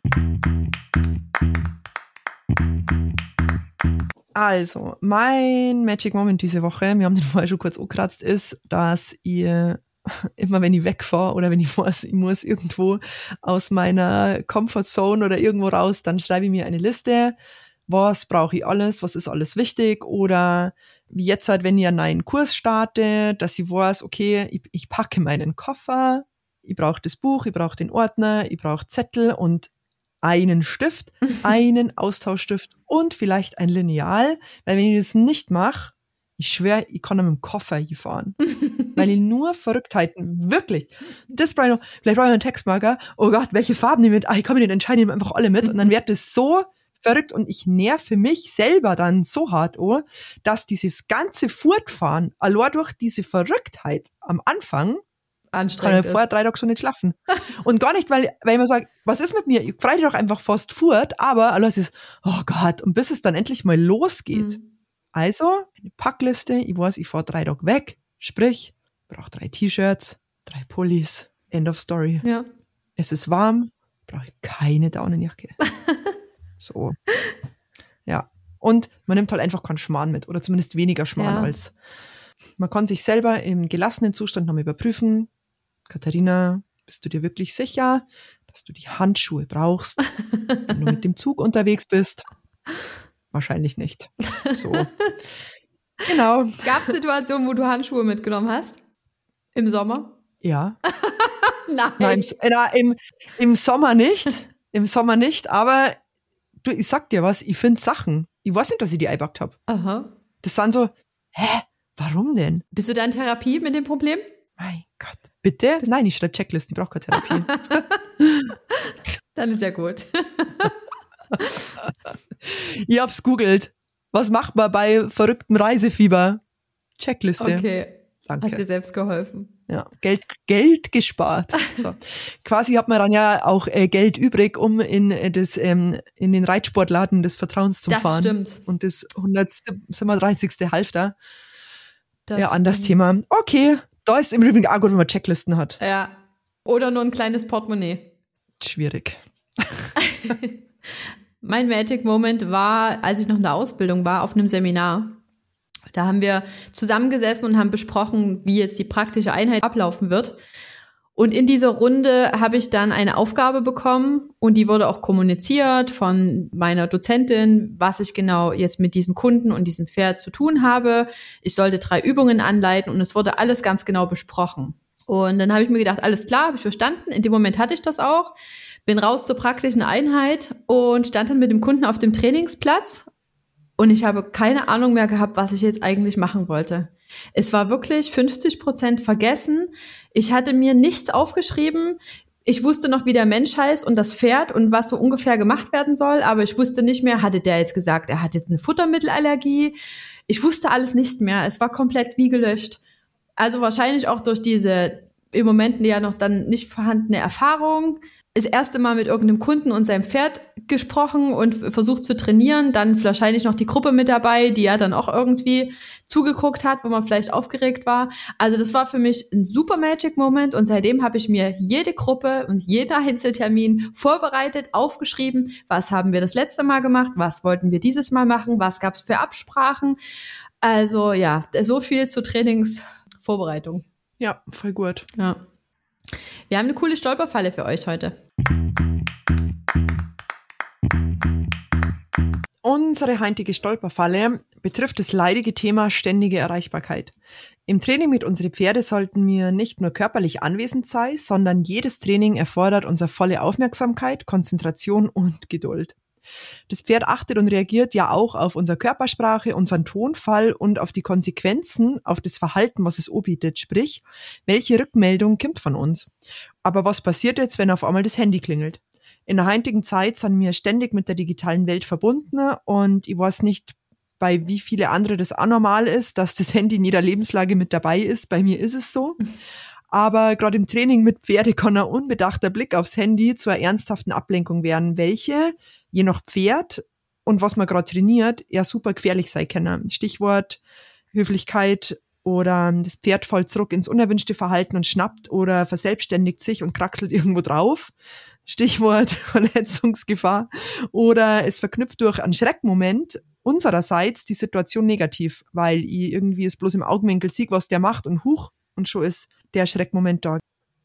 Also, mein Magic Moment diese Woche, wir haben den vorher schon kurz angekratzt, ist, dass ihr immer wenn ich wegfahre oder wenn ich muss irgendwo aus meiner Comfortzone oder irgendwo raus, dann schreibe ich mir eine Liste, was brauche ich alles, was ist alles wichtig oder wie jetzt halt, wenn ich einen neuen Kurs starte, dass ich weiß, okay, ich packe meinen Koffer, ich brauche das Buch, ich brauche den Ordner, ich brauche Zettel und einen Stift, einen Austauschstift und vielleicht ein Lineal, weil wenn ich das nicht mache, ich schwöre, ich kann mit dem Koffer hier fahren. Weil ich nur Verrücktheiten, wirklich. Das brauche ich noch, vielleicht brauche ich einen Textmarker, oh Gott, welche Farben nehme ich mit? Ich kann mir nicht entscheiden, ich nehme einfach alle mit und dann wird das so verrückt und ich nerve mich selber dann so hart, dass dieses ganze Fortfahren, allein durch diese Verrücktheit am Anfang, anstrengend kann ich vorher 3 Tage so nicht schlafen. Und gar nicht, weil ich immer sage, was ist mit mir? Ich freue dich doch einfach fast fort, aber alles ist, oh Gott, und bis es dann endlich mal losgeht. Also, eine Packliste, ich weiß, ich fahre 3 Tage weg, sprich, ich brauche 3 T-Shirts, 3 Pullis, end of story. Ja. Es ist warm, brauche ich keine Daunenjacke. So. Ja. Und man nimmt halt einfach keinen Schmarrn mit, oder zumindest weniger Schmarrn man kann sich selber im gelassenen Zustand nochmal überprüfen. Katharina, Bist du dir wirklich sicher, dass du die Handschuhe brauchst, wenn du mit dem Zug unterwegs bist? Wahrscheinlich nicht. So. Genau. Gab es Situationen, wo du Handschuhe mitgenommen hast? Im Sommer? Ja. Nein. Im Sommer nicht. Im Sommer nicht, aber du, ich sag dir was, ich finde Sachen. Ich weiß nicht, dass ich die eingepackt habe. Aha. Das sind so, warum denn? Bist du da in Therapie mit dem Problem? Mein Gott. Bitte? Nein, ich schreibe Checklisten, ich brauche keine Therapie. Dann ist ja gut. Ich hab's googelt. Was macht man bei verrücktem Reisefieber? Checkliste. Okay. Danke. Hat dir selbst geholfen. Ja, Geld gespart. So. Quasi hat man dann ja auch Geld übrig, um in den Reitsportladen des Vertrauens zu fahren. Das stimmt. Und das 130. Halfter. Das ja, an das stimmt. Thema. Okay, da ist im Übrigen auch gut, wenn man Checklisten hat. Ja. Oder nur ein kleines Portemonnaie. Schwierig. Mein Magic Moment war, als ich noch in der Ausbildung war, auf einem Seminar. Da haben wir zusammengesessen und haben besprochen, wie jetzt die praktische Einheit ablaufen wird. Und in dieser Runde habe ich dann eine Aufgabe bekommen und die wurde auch kommuniziert von meiner Dozentin, was ich genau jetzt mit diesem Kunden und diesem Pferd zu tun habe. Ich sollte 3 Übungen anleiten und es wurde alles ganz genau besprochen. Und dann habe ich mir gedacht, alles klar, habe ich verstanden. In dem Moment hatte ich das auch. Bin raus zur praktischen Einheit und stand dann mit dem Kunden auf dem Trainingsplatz und ich habe keine Ahnung mehr gehabt, was ich jetzt eigentlich machen wollte. Es war wirklich 50% vergessen. Ich hatte mir nichts aufgeschrieben. Ich wusste noch, wie der Mensch heißt und das Pferd und was so ungefähr gemacht werden soll, aber ich wusste nicht mehr, hatte der jetzt gesagt, er hat jetzt eine Futtermittelallergie? Ich wusste alles nicht mehr. Es war komplett wie gelöscht. Also wahrscheinlich auch durch diese im Moment ja noch dann nicht vorhandene Erfahrung. Das erste Mal mit irgendeinem Kunden und seinem Pferd gesprochen und versucht zu trainieren, dann wahrscheinlich noch die Gruppe mit dabei, die ja dann auch irgendwie zugeguckt hat, wo man vielleicht aufgeregt war. Also das war für mich ein super Magic Moment und seitdem habe ich mir jede Gruppe und jeder Einzeltermin vorbereitet, aufgeschrieben, was haben wir das letzte Mal gemacht, was wollten wir dieses Mal machen, was gab es für Absprachen. Also ja, so viel zur Trainingsvorbereitung. Ja, voll gut. Ja. Wir haben eine coole Stolperfalle für euch heute. Unsere heutige Stolperfalle betrifft das leidige Thema ständige Erreichbarkeit. Im Training mit unseren Pferde sollten wir nicht nur körperlich anwesend sein, sondern jedes Training erfordert unsere volle Aufmerksamkeit, Konzentration und Geduld. Das Pferd achtet und reagiert ja auch auf unsere Körpersprache, unseren Tonfall und auf die Konsequenzen, auf das Verhalten, was es anbietet, sprich, welche Rückmeldung kommt von uns. Aber was passiert jetzt, wenn auf einmal das Handy klingelt? In der heutigen Zeit sind wir ständig mit der digitalen Welt verbunden und ich weiß nicht, bei wie viele andere das anormal ist, dass das Handy in jeder Lebenslage mit dabei ist. Bei mir ist es so. Aber gerade im Training mit Pferde kann ein unbedachter Blick aufs Handy zu einer ernsthaften Ablenkung werden, welche je nach Pferd und was man gerade trainiert, eher super gefährlich sein können. Stichwort Höflichkeit oder das Pferd fällt zurück ins unerwünschte Verhalten und schnappt oder verselbstständigt sich und kraxelt irgendwo drauf. Stichwort Verletzungsgefahr. Oder es verknüpft durch einen Schreckmoment unsererseits die Situation negativ, weil ich irgendwie es bloß im Augenwinkel sehe, was der macht und huch, und schon ist der Schreckmoment da.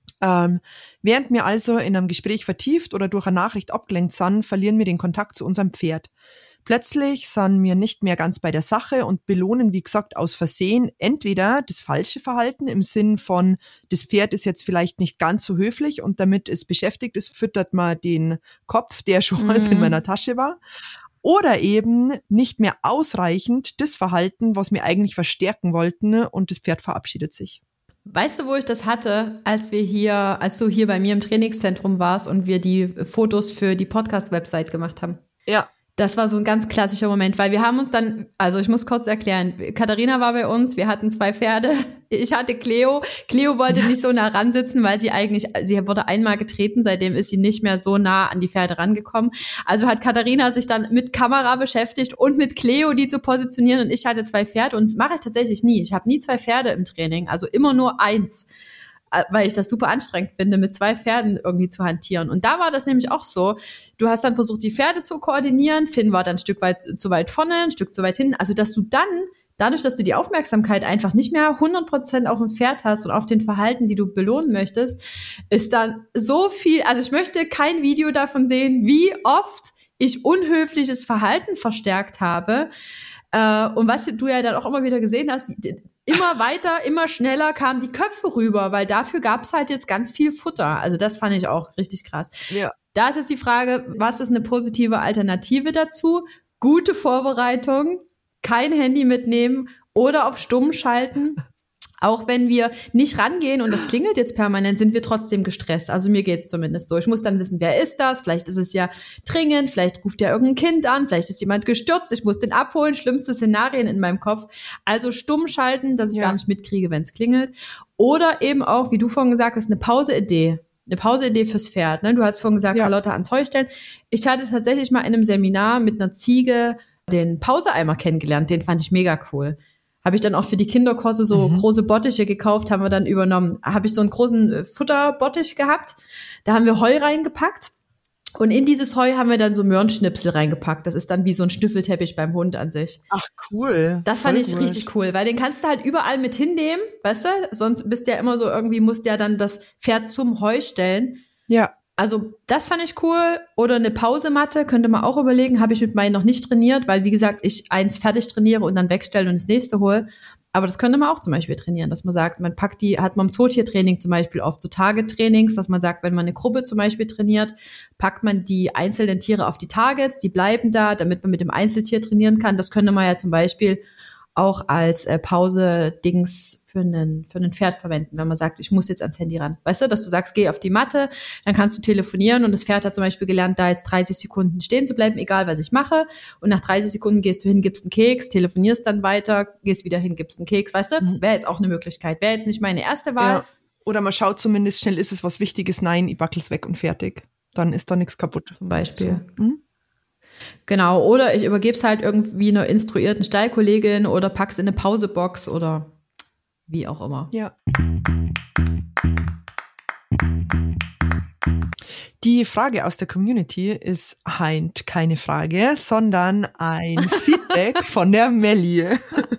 Während wir also in einem Gespräch vertieft oder durch eine Nachricht abgelenkt sind, verlieren wir den Kontakt zu unserem Pferd. Plötzlich sind wir nicht mehr ganz bei der Sache und belohnen, wie gesagt, aus Versehen entweder das falsche Verhalten im Sinn von, das Pferd ist jetzt vielleicht nicht ganz so höflich und damit es beschäftigt ist, füttert man den Kopf, der schon halb in meiner Tasche war. Oder eben nicht mehr ausreichend das Verhalten, was wir eigentlich verstärken wollten und das Pferd verabschiedet sich. Weißt du, wo ich das hatte, als du hier bei mir im Trainingszentrum warst und wir die Fotos für die Podcast-Website gemacht haben? Ja. Das war so ein ganz klassischer Moment, weil wir haben uns dann, also ich muss kurz erklären, Katharina war bei uns, wir hatten 2 Pferde, ich hatte Cleo. Cleo wollte nicht so nah ransitzen, weil sie wurde einmal getreten, seitdem ist sie nicht mehr so nah an die Pferde rangekommen. Also hat Katharina sich dann mit Kamera beschäftigt und mit Cleo, die zu positionieren, und ich hatte 2 Pferde und das mache ich tatsächlich nie. Ich habe nie 2 Pferde im Training, also immer nur 1. weil ich das super anstrengend finde, mit 2 Pferden irgendwie zu hantieren. Und da war das nämlich auch so. Du hast dann versucht, die Pferde zu koordinieren. Finn war dann ein Stück weit zu weit vorne, ein Stück zu weit hinten. Also, dass du dann, dadurch, dass du die Aufmerksamkeit einfach nicht mehr 100% auf dem Pferd hast und auf den Verhalten, die du belohnen möchtest, ist dann so viel, also ich möchte kein Video davon sehen, wie oft ich unhöfliches Verhalten verstärkt habe. Und was du ja dann auch immer wieder gesehen hast, immer weiter, immer schneller kamen die Köpfe rüber, weil dafür gab es halt jetzt ganz viel Futter. Also das fand ich auch richtig krass. Ja. Da ist jetzt die Frage, was ist eine positive Alternative dazu? Gute Vorbereitung, kein Handy mitnehmen oder auf stumm schalten. Auch wenn wir nicht rangehen und das klingelt jetzt permanent, sind wir trotzdem gestresst. Also mir geht's zumindest so. Ich muss dann wissen, wer ist das? Vielleicht ist es ja dringend, vielleicht ruft ja irgendein Kind an, vielleicht ist jemand gestürzt, ich muss den abholen, schlimmste Szenarien in meinem Kopf. Also stumm schalten, dass ich gar nicht mitkriege, wenn es klingelt. Oder eben auch, wie du vorhin gesagt hast, eine Pauseidee. Eine Pauseidee fürs Pferd. Ne? Du hast vorhin gesagt, Carlotta ans Heu stellen. Ich hatte tatsächlich mal in einem Seminar mit einer Ziege den Pauseeimer kennengelernt. Den fand ich mega cool. Habe ich dann auch für die Kinderkurse so große Bottiche gekauft, haben wir dann übernommen. Habe ich so einen großen Futterbottich gehabt, da haben wir Heu reingepackt und in dieses Heu haben wir dann so Möhrenschnipsel reingepackt. Das ist dann wie so ein Schnüffelteppich beim Hund an sich. Ach, cool. Das fand ich richtig cool, weil den kannst du halt überall mit hinnehmen, weißt du? Sonst bist du ja immer so irgendwie, musst du ja dann das Pferd zum Heu stellen. Ja. Also das fand ich cool. Oder eine Pausematte, könnte man auch überlegen. Habe ich mit meinen noch nicht trainiert, weil wie gesagt, ich eins fertig trainiere und dann wegstelle und das nächste hole. Aber das könnte man auch zum Beispiel trainieren, dass man sagt, man packt die, hat man im Zootiertraining zum Beispiel oft so Target-Trainings, dass man sagt, wenn man eine Gruppe zum Beispiel trainiert, packt man die einzelnen Tiere auf die Targets, die bleiben da, damit man mit dem Einzeltier trainieren kann. Das könnte man ja zum Beispiel auch als Pause-Dings für ein Pferd verwenden, wenn man sagt, ich muss jetzt ans Handy ran. Weißt du, dass du sagst, geh auf die Matte, dann kannst du telefonieren und das Pferd hat zum Beispiel gelernt, da jetzt 30 Sekunden stehen zu bleiben, egal was ich mache. Und nach 30 Sekunden gehst du hin, gibst einen Keks, telefonierst dann weiter, gehst wieder hin, gibst einen Keks, weißt du? Wäre jetzt auch eine Möglichkeit. Wäre jetzt nicht meine erste Wahl. Ja. Oder man schaut zumindest schnell, ist es was Wichtiges? Nein, ich backel's weg und fertig. Dann ist da nichts kaputt. Zum Beispiel. So. Genau, oder ich übergebe es halt irgendwie einer instruierten Stallkollegin oder pack's in eine Pausebox oder wie auch immer. Ja. Die Frage aus der Community ist keine Frage, sondern ein Feedback von der Melli.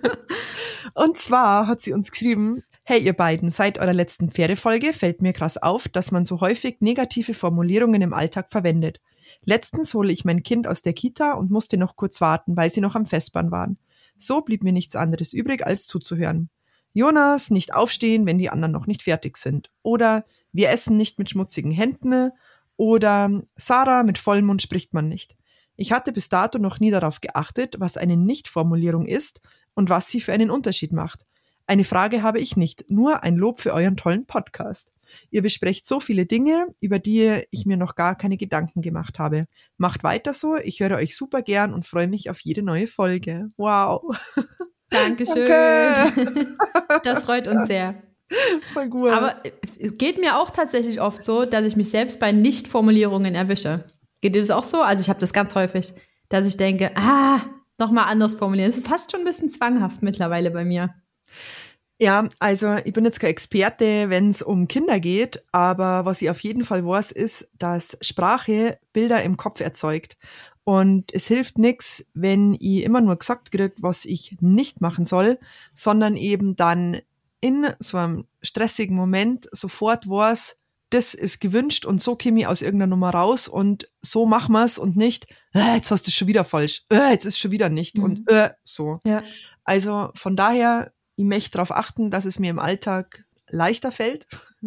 Und zwar hat sie uns geschrieben: Hey ihr beiden, seit eurer letzten Pferdefolge fällt mir krass auf, dass man so häufig negative Formulierungen im Alltag verwendet. Letztens hole ich mein Kind aus der Kita und musste noch kurz warten, weil sie noch am Festbahn waren. So blieb mir nichts anderes übrig, als zuzuhören. Jonas, nicht aufstehen, wenn die anderen noch nicht fertig sind. Oder wir essen nicht mit schmutzigen Händen. Oder Sarah, mit vollem Mund spricht man nicht. Ich hatte bis dato noch nie darauf geachtet, was eine Nicht-Formulierung ist und was sie für einen Unterschied macht. Eine Frage habe ich nicht, nur ein Lob für euren tollen Podcast. Ihr besprecht so viele Dinge, über die ich mir noch gar keine Gedanken gemacht habe. Macht weiter so, ich höre euch super gern und freue mich auf jede neue Folge. Wow. Dankeschön. Danke. Das freut uns sehr. Voll gut. Aber es geht mir auch tatsächlich oft so, dass ich mich selbst bei Nicht-Formulierungen erwische. Geht dir das auch so? Also ich habe das ganz häufig, dass ich denke, nochmal anders formulieren. Das ist fast schon ein bisschen zwanghaft mittlerweile bei mir. Ja, also ich bin jetzt kein Experte, wenn es um Kinder geht, aber was ich auf jeden Fall weiß, ist, dass Sprache Bilder im Kopf erzeugt. Und es hilft nichts, wenn ich immer nur gesagt kriege, was ich nicht machen soll, sondern eben dann in so einem stressigen Moment sofort weiß, das ist gewünscht und so komme ich aus irgendeiner Nummer raus und so machen wir es und nicht, jetzt hast du es schon wieder falsch, jetzt ist es schon wieder nicht und so. Ja. Also von daher, ich möchte darauf achten, dass es mir im Alltag leichter fällt.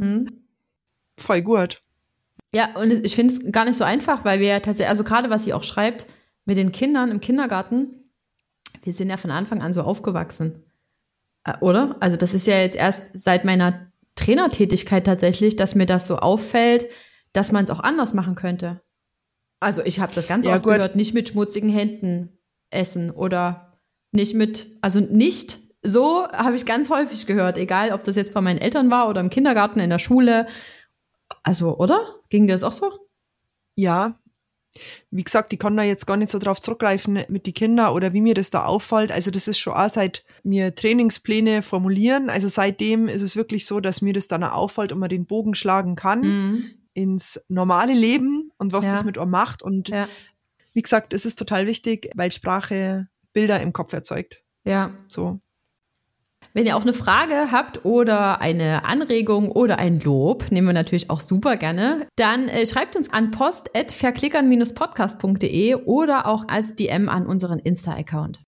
Voll gut. Ja, und ich finde es gar nicht so einfach, weil wir ja tatsächlich, also gerade was sie auch schreibt, mit den Kindern im Kindergarten, wir sind ja von Anfang an so aufgewachsen. Oder? Also das ist ja jetzt erst seit meiner Trainertätigkeit tatsächlich, dass mir das so auffällt, dass man es auch anders machen könnte. Also ich habe das ganz oft gehört, nicht mit schmutzigen Händen essen oder nicht so habe ich ganz häufig gehört, egal ob das jetzt bei meinen Eltern war oder im Kindergarten, in der Schule. Also, oder? Ging dir das auch so? Ja, Wie gesagt, ich kann da jetzt gar nicht so drauf zurückgreifen mit den Kindern oder wie mir das da auffällt. Also das ist schon auch seit mir Trainingspläne formulieren. Also seitdem ist es wirklich so, dass mir das dann auch auffällt und man den Bogen schlagen kann ins normale Leben und was das mit einem macht. Und wie gesagt, es ist total wichtig, weil Sprache Bilder im Kopf erzeugt. Ja. So. Wenn ihr auch eine Frage habt oder eine Anregung oder ein Lob, nehmen wir natürlich auch super gerne, dann schreibt uns an post@verklickern-podcast.de oder auch als DM an unseren Insta-Account.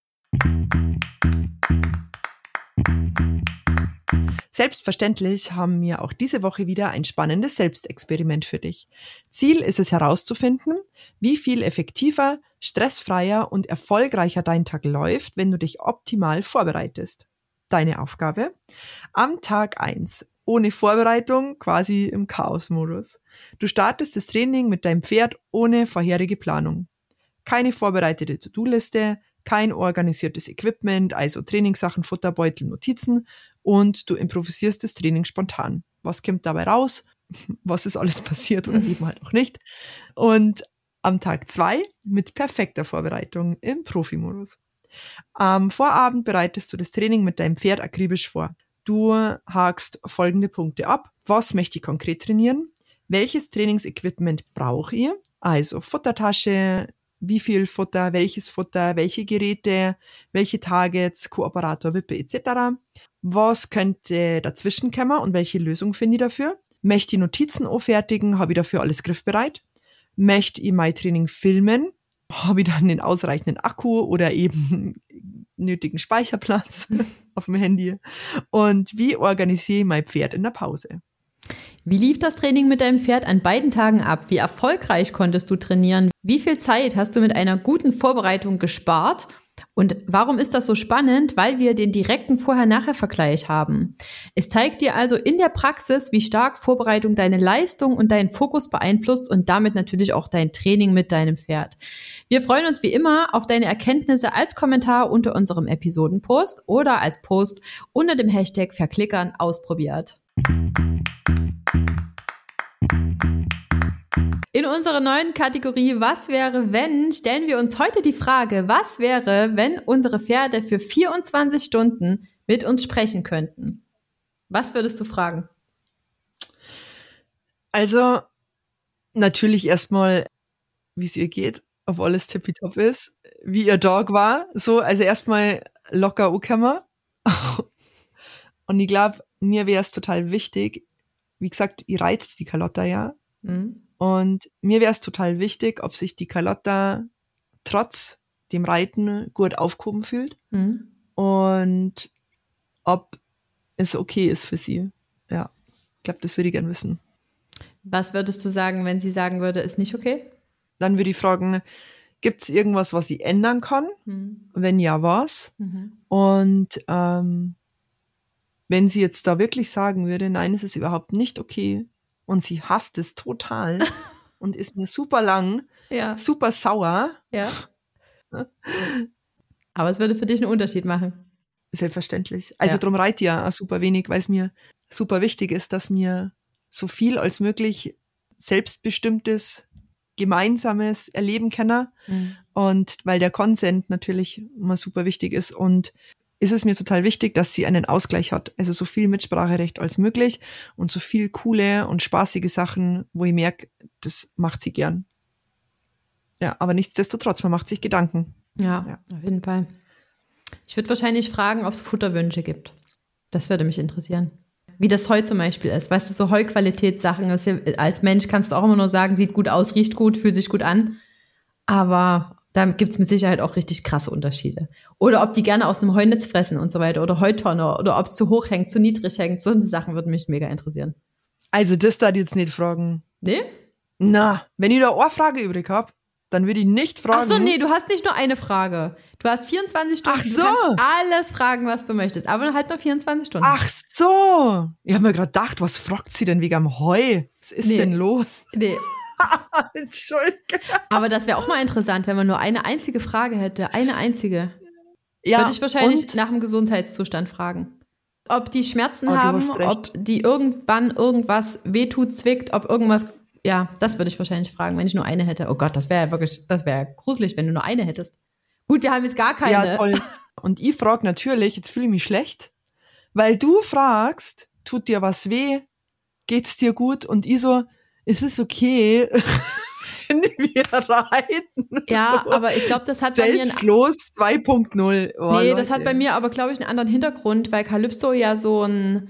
Selbstverständlich haben wir auch diese Woche wieder ein spannendes Selbstexperiment für dich. Ziel ist es herauszufinden, wie viel effektiver, stressfreier und erfolgreicher dein Tag läuft, wenn du dich optimal vorbereitest. Deine Aufgabe? Am Tag 1, ohne Vorbereitung, quasi im Chaos-Modus. Du startest das Training mit deinem Pferd ohne vorherige Planung. Keine vorbereitete To-Do-Liste, kein organisiertes Equipment, also Trainingssachen, Futterbeutel, Notizen und du improvisierst das Training spontan. Was kommt dabei raus? Was ist alles passiert oder eben halt auch nicht? Und am Tag 2 mit perfekter Vorbereitung im Profi-Modus. Am Vorabend bereitest du das Training mit deinem Pferd akribisch vor. Du hakst folgende Punkte ab. Was möchte ich konkret trainieren? Welches Trainingsequipment brauche ich? Also Futtertasche, wie viel Futter, welche Geräte, welche Targets, Kooperator, Wippe etc. Was könnte dazwischen kommen und welche Lösung finde ich dafür? Möchte ich Notizen anfertigen? Habe ich dafür alles griffbereit? Möchte ich mein Training filmen? Habe ich dann den ausreichenden Akku oder eben nötigen Speicherplatz auf dem Handy? Und wie organisiere ich mein Pferd in der Pause? Wie lief das Training mit deinem Pferd an beiden Tagen ab? Wie erfolgreich konntest du trainieren? Wie viel Zeit hast du mit einer guten Vorbereitung gespart? Und warum ist das so spannend? Weil wir den direkten Vorher-Nachher-Vergleich haben. Es zeigt dir also in der Praxis, wie stark Vorbereitung deine Leistung und deinen Fokus beeinflusst und damit natürlich auch dein Training mit deinem Pferd. Wir freuen uns wie immer auf deine Erkenntnisse als Kommentar unter unserem Episodenpost oder als Post unter dem Hashtag Verklickern ausprobiert. In unserer neuen Kategorie Was wäre wenn, stellen wir uns heute die Frage, was wäre, wenn unsere Pferde für 24 Stunden mit uns sprechen könnten? Was würdest du fragen? Also natürlich erstmal, wie es ihr geht, ob alles tippitopp ist, wie ihr Dog war, so, also erstmal locker ankommen. Und ich glaube, mir wäre es total wichtig, wie gesagt, ich reite die Carlotta ja. Und mir wäre es total wichtig, ob sich die Carlotta trotz dem Reiten gut aufgehoben fühlt und ob es okay ist für sie. Ja, ich glaube, das würde ich gerne wissen. Was würdest du sagen, wenn sie sagen würde, ist nicht okay? Dann würde ich fragen, gibt es irgendwas, was sie ändern kann? Wenn ja, was? Und wenn sie jetzt da wirklich sagen würde, nein, es ist überhaupt nicht okay, und sie hasst es total und ist mir super lang, super sauer. Ja. Aber es würde für dich einen Unterschied machen. Selbstverständlich. Also drum reite ich ja auch super wenig, weil es mir super wichtig ist, dass mir so viel als möglich selbstbestimmtes, gemeinsames erleben können. Und weil der Consent natürlich immer super wichtig ist und ist es mir total wichtig, dass sie einen Ausgleich hat. Also so viel Mitspracherecht als möglich und so viel coole und spaßige Sachen, wo ich merke, das macht sie gern. Ja, aber nichtsdestotrotz, man macht sich Gedanken. Ja, auf jeden Fall. Ich würde wahrscheinlich fragen, ob es Futterwünsche gibt. Das würde mich interessieren. Wie das Heu zum Beispiel ist. Weißt du, so Heuqualitätssachen, als Mensch kannst du auch immer nur sagen, sieht gut aus, riecht gut, fühlt sich gut an. Aber da gibt es mit Sicherheit auch richtig krasse Unterschiede. Oder ob die gerne aus einem Heunetz fressen und so weiter. Oder Heutonne. Oder ob es zu hoch hängt, zu niedrig hängt. So eine Sachen würden mich mega interessieren. Also das darf ich jetzt nicht fragen. Nee? Na, wenn ich da eine Frage übrig habe, dann würde ich nicht fragen. Ach so, nee, du hast nicht nur eine Frage. Du hast 24 Stunden. Ach so. Du kannst alles fragen, was du möchtest. Aber halt nur 24 Stunden. Ach so. Ich habe mir gerade gedacht, was fragt sie denn wegen am Heu? Was ist denn los? Nee. Entschuldige. Aber das wäre auch mal interessant, wenn man nur eine einzige Frage hätte. Eine einzige. Ja, würde ich wahrscheinlich nach dem Gesundheitszustand fragen. Ob die Schmerzen haben, ob die irgendwann irgendwas wehtut, zwickt, ob irgendwas Ja, das würde ich wahrscheinlich fragen, wenn ich nur eine hätte. Oh Gott, das wäre gruselig, wenn du nur eine hättest. Gut, wir haben jetzt gar keine. Ja, toll. Und ich frage natürlich, jetzt fühle ich mich schlecht, weil du fragst, tut dir was weh? Geht's dir gut? Und ich so, ist es okay, wenn wir reiten? Ja, so. aber ich glaube, das hat bei mir Selbstlos 2.0. Oh, nee, Leute. das hat bei mir aber, glaube ich, einen anderen Hintergrund, weil Calypso ja so ein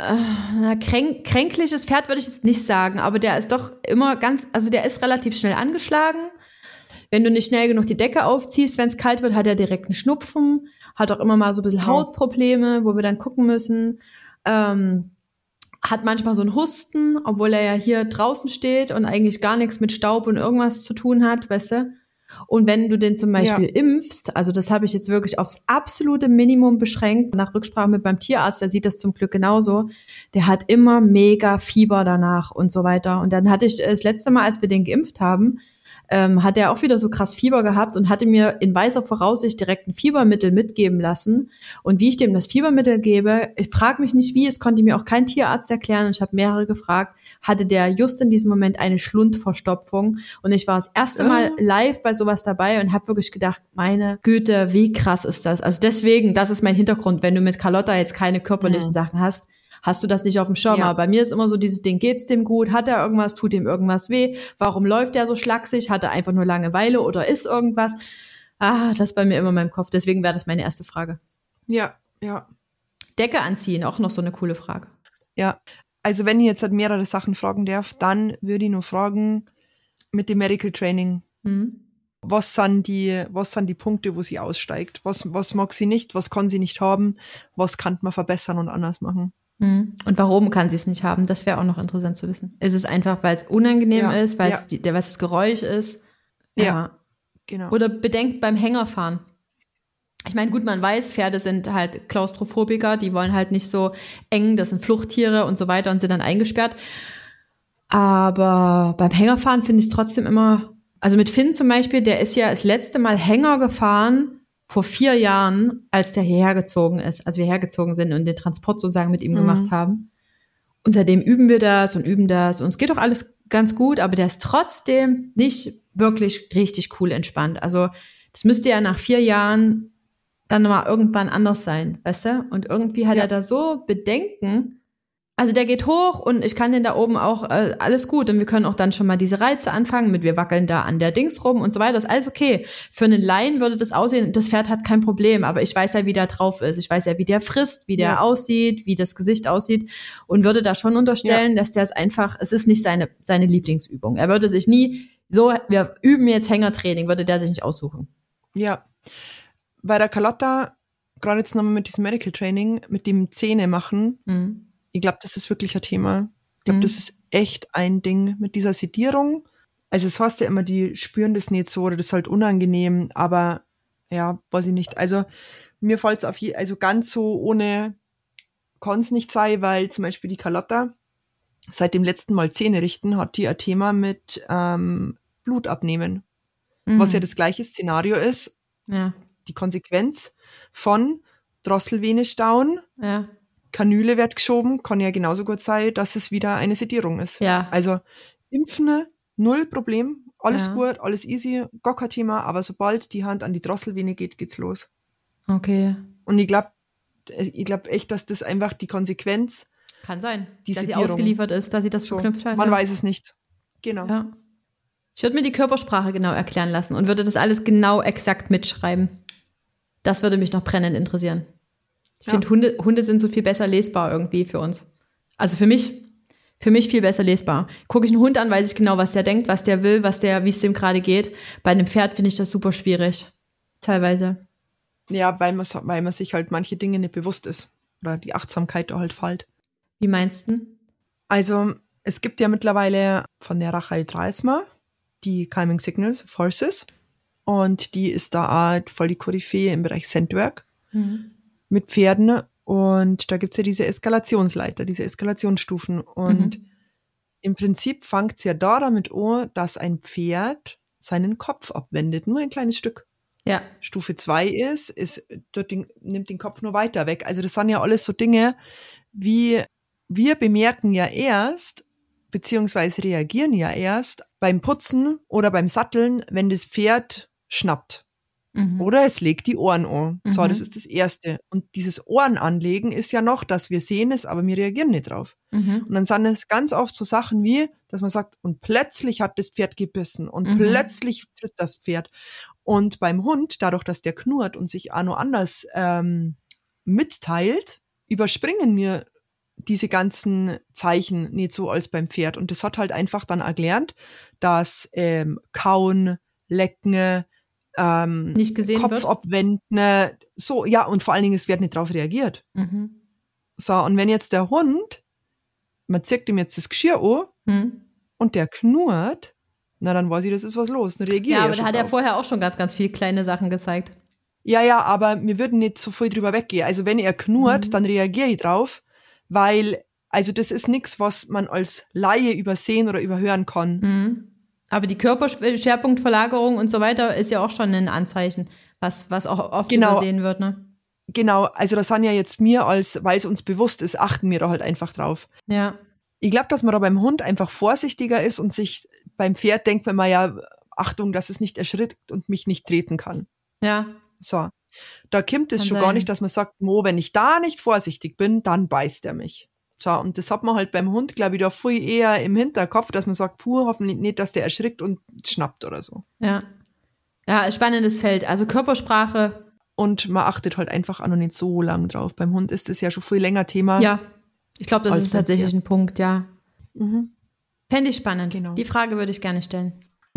kränkliches Pferd würde ich jetzt nicht sagen, aber der ist doch immer der ist relativ schnell angeschlagen. Wenn du nicht schnell genug die Decke aufziehst, wenn es kalt wird, hat er direkt einen Schnupfen, hat auch immer mal so ein bisschen Hautprobleme, wo wir dann gucken müssen. Hat manchmal so einen Husten, obwohl er ja hier draußen steht und eigentlich gar nichts mit Staub und irgendwas zu tun hat, weißt du? Und wenn du den zum Beispiel impfst, also das habe ich jetzt wirklich aufs absolute Minimum beschränkt, nach Rücksprache mit meinem Tierarzt, der sieht das zum Glück genauso, der hat immer mega Fieber danach und so weiter. Und dann hatte ich das letzte Mal, als wir den geimpft haben, hat er auch wieder so krass Fieber gehabt und hatte mir in weiser Voraussicht direkt ein Fiebermittel mitgeben lassen. Und wie ich dem das Fiebermittel gebe, ich frage mich nicht wie, es konnte mir auch kein Tierarzt erklären. Ich habe mehrere gefragt, hatte der just in diesem Moment eine Schlundverstopfung. Und ich war das erste Mal live bei sowas dabei und habe wirklich gedacht, meine Güte, wie krass ist das? Also deswegen, das ist mein Hintergrund, wenn du mit Carlotta jetzt keine körperlichen Sachen hast du das nicht auf dem Schirm. Aber bei mir ist immer so dieses Ding, geht's dem gut? Hat er irgendwas? Tut ihm irgendwas weh? Warum läuft er so schlaksig? Hat er einfach nur Langeweile oder ist irgendwas? Das ist bei mir immer in meinem Kopf. Deswegen wäre das meine erste Frage. Ja. Decke anziehen, auch noch so eine coole Frage. Ja, also wenn ich jetzt halt mehrere Sachen fragen darf, dann würde ich nur fragen mit dem Medical Training. Was sind die Punkte, wo sie aussteigt? Was mag sie nicht? Was kann sie nicht haben? Was kann man verbessern und anders machen? Und warum kann sie es nicht haben? Das wäre auch noch interessant zu wissen. Ist es einfach, weil es unangenehm ist, weil es das Geräusch ist? Ja, genau. Oder bedenkt beim Hängerfahren. Ich meine, gut, man weiß, Pferde sind halt Klaustrophobiker, die wollen halt nicht so eng, das sind Fluchttiere und so weiter und sind dann eingesperrt. Aber beim Hängerfahren finde ich es trotzdem immer, also mit Finn zum Beispiel, der ist ja das letzte Mal Hänger gefahren vor 4 Jahren, als der hierher gezogen ist, als wir hergezogen sind und den Transport sozusagen mit ihm gemacht haben. Und seitdem üben wir das und üben das und es geht doch alles ganz gut, aber der ist trotzdem nicht wirklich richtig cool entspannt. Also das müsste ja nach 4 Jahren dann mal irgendwann anders sein, weißt du? Und irgendwie hat er da so Bedenken. Also der geht hoch und ich kann den da oben auch, alles gut. Und wir können auch dann schon mal diese Reize anfangen mit, wir wackeln da an der Dings rum und so weiter. Das ist alles okay. Für einen Laien würde das aussehen, das Pferd hat kein Problem, aber ich weiß ja, wie der drauf ist. Ich weiß ja, wie der frisst, wie der aussieht, wie das Gesicht aussieht und würde da schon unterstellen, dass der es einfach, es ist nicht seine Lieblingsübung. Er würde sich nie so, wir üben jetzt Hängertraining, würde der sich nicht aussuchen. Ja. Bei der Carlotta, gerade jetzt nochmal mit diesem Medical Training, mit dem Zähne machen, ich glaube, das ist wirklich ein Thema. Ich glaube, das ist echt ein Ding mit dieser Sedierung. Also es heißt ja immer, die spüren das nicht so oder das ist halt unangenehm, aber ja, weiß ich nicht. Also mir fällt es also ganz so ohne kann es nicht sein, weil zum Beispiel die Carlotta seit dem letzten Mal Zähne richten, hat die ein Thema mit Blut abnehmen. Was ja das gleiche Szenario ist. Ja. Die Konsequenz von Drosselvene stauen, Kanüle wird geschoben, kann ja genauso gut sein, dass es wieder eine Sedierung ist. Ja. Also Impfen, 0 Problem, alles gut, alles easy, gar kein Thema, aber sobald die Hand an die Drosselvene geht, geht's los. Okay. Und ich glaube echt, dass das einfach die Konsequenz kann sein, die dass Sedierung. sie ausgeliefert ist, dass sie das verknüpft hat. Man weiß es nicht. Genau. Ja. Ich würde mir die Körpersprache genau erklären lassen und würde das alles genau exakt mitschreiben. Das würde mich noch brennend interessieren. Ich finde, Hunde sind so viel besser lesbar irgendwie für uns. Also für mich viel besser lesbar. Gucke ich einen Hund an, weiß ich genau, was der denkt, was der will, wie es dem gerade geht. Bei einem Pferd finde ich das super schwierig. Teilweise. Ja, weil man sich halt manche Dinge nicht bewusst ist. Oder die Achtsamkeit da halt fällt. Wie meinst du? Also, es gibt ja mittlerweile von der Rachel Dreismer die Calming Signals of Horses. Und die ist da auch voll die Koryphäe im Bereich Scentwork mit Pferden. Und da gibt's ja diese Eskalationsleiter, diese Eskalationsstufen. Und im Prinzip fängt's ja da damit an, dass ein Pferd seinen Kopf abwendet. Nur ein kleines Stück. Ja. Stufe 2 nimmt den Kopf nur weiter weg. Also das sind ja alles so Dinge, wie wir bemerken ja erst, beziehungsweise reagieren ja erst beim Putzen oder beim Satteln, wenn das Pferd schnappt. Oder es legt die Ohren an. So, das ist das Erste. Und dieses Ohrenanlegen ist ja noch, dass wir sehen es, aber wir reagieren nicht drauf. Und dann sind es ganz oft so Sachen wie, dass man sagt, und plötzlich hat das Pferd gebissen und plötzlich tritt das Pferd. Und beim Hund, dadurch, dass der knurrt und sich auch noch anders mitteilt, überspringen wir diese ganzen Zeichen nicht so als beim Pferd. Und das hat halt einfach dann erlernt, dass Kauen, Lecken, nicht gesehen Kopf wird. abwenden, so, ja, und vor allen Dingen, es wird nicht drauf reagiert. So, und wenn jetzt der Hund, man zieht ihm jetzt das Geschirr an und der knurrt, na, dann weiß ich, das ist was los, dann reagiert er. Ja, aber da hat er vorher auch schon ganz, ganz viele kleine Sachen gezeigt. Ja, aber wir würden nicht so viel drüber weggehen. Also wenn er knurrt, dann reagiere ich drauf, weil, also das ist nichts, was man als Laie übersehen oder überhören kann. Aber die Körperschwerpunktverlagerung und so weiter ist ja auch schon ein Anzeichen, was auch oft übersehen wird, ne? Genau, also das sind ja jetzt mir weil es uns bewusst ist, achten wir da halt einfach drauf. Ja. Ich glaube, dass man da beim Hund einfach vorsichtiger ist und sich beim Pferd denkt man mal ja, Achtung, dass es nicht erschrickt und mich nicht treten kann. Ja. So, da kommt es Kann schon sein. gar nicht, dass man sagt, Mo, wenn ich da nicht vorsichtig bin, dann beißt er mich. So, und das hat man halt beim Hund, glaube ich, da viel eher im Hinterkopf, dass man sagt, hoffentlich nicht, dass der erschrickt und schnappt oder so. Ja. Ja, spannendes Feld. Also Körpersprache. Und man achtet halt einfach auch noch nicht so lang drauf. Beim Hund ist das ja schon viel länger Thema. Ja. Ich glaube, das als ist beim tatsächlich Pferd. ein Punkt, ja. Fände ich spannend. Genau. Die Frage würde ich gerne stellen.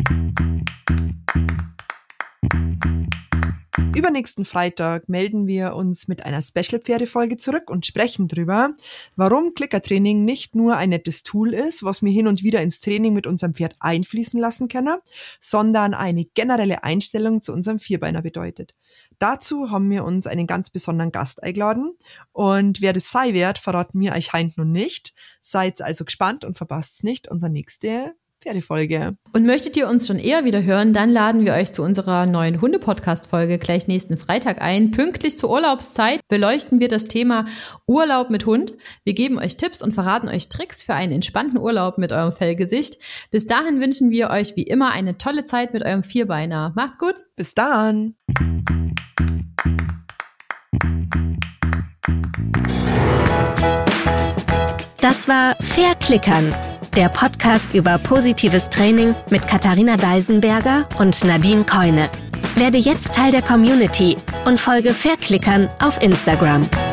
Übernächsten Freitag melden wir uns mit einer Special-Pferde-Folge zurück und sprechen drüber, warum Klickertraining nicht nur ein nettes Tool ist, was wir hin und wieder ins Training mit unserem Pferd einfließen lassen können, sondern eine generelle Einstellung zu unserem Vierbeiner bedeutet. Dazu haben wir uns einen ganz besonderen Gast eingeladen und wer das sein wird, verraten wir euch heint noch nicht. Seid also gespannt und verpasst nicht unsere nächste Pferdefolge. Und möchtet ihr uns schon eher wieder hören, dann laden wir euch zu unserer neuen Hunde-Podcast-Folge gleich nächsten Freitag ein. Pünktlich zur Urlaubszeit beleuchten wir das Thema Urlaub mit Hund. Wir geben euch Tipps und verraten euch Tricks für einen entspannten Urlaub mit eurem Fellgesicht. Bis dahin wünschen wir euch wie immer eine tolle Zeit mit eurem Vierbeiner. Macht's gut! Bis dann! Das war Fair Klickern, der Podcast über positives Training mit Katharina Deisenberger und Nadine Keune. Werde jetzt Teil der Community und folge Fair Klickern auf Instagram.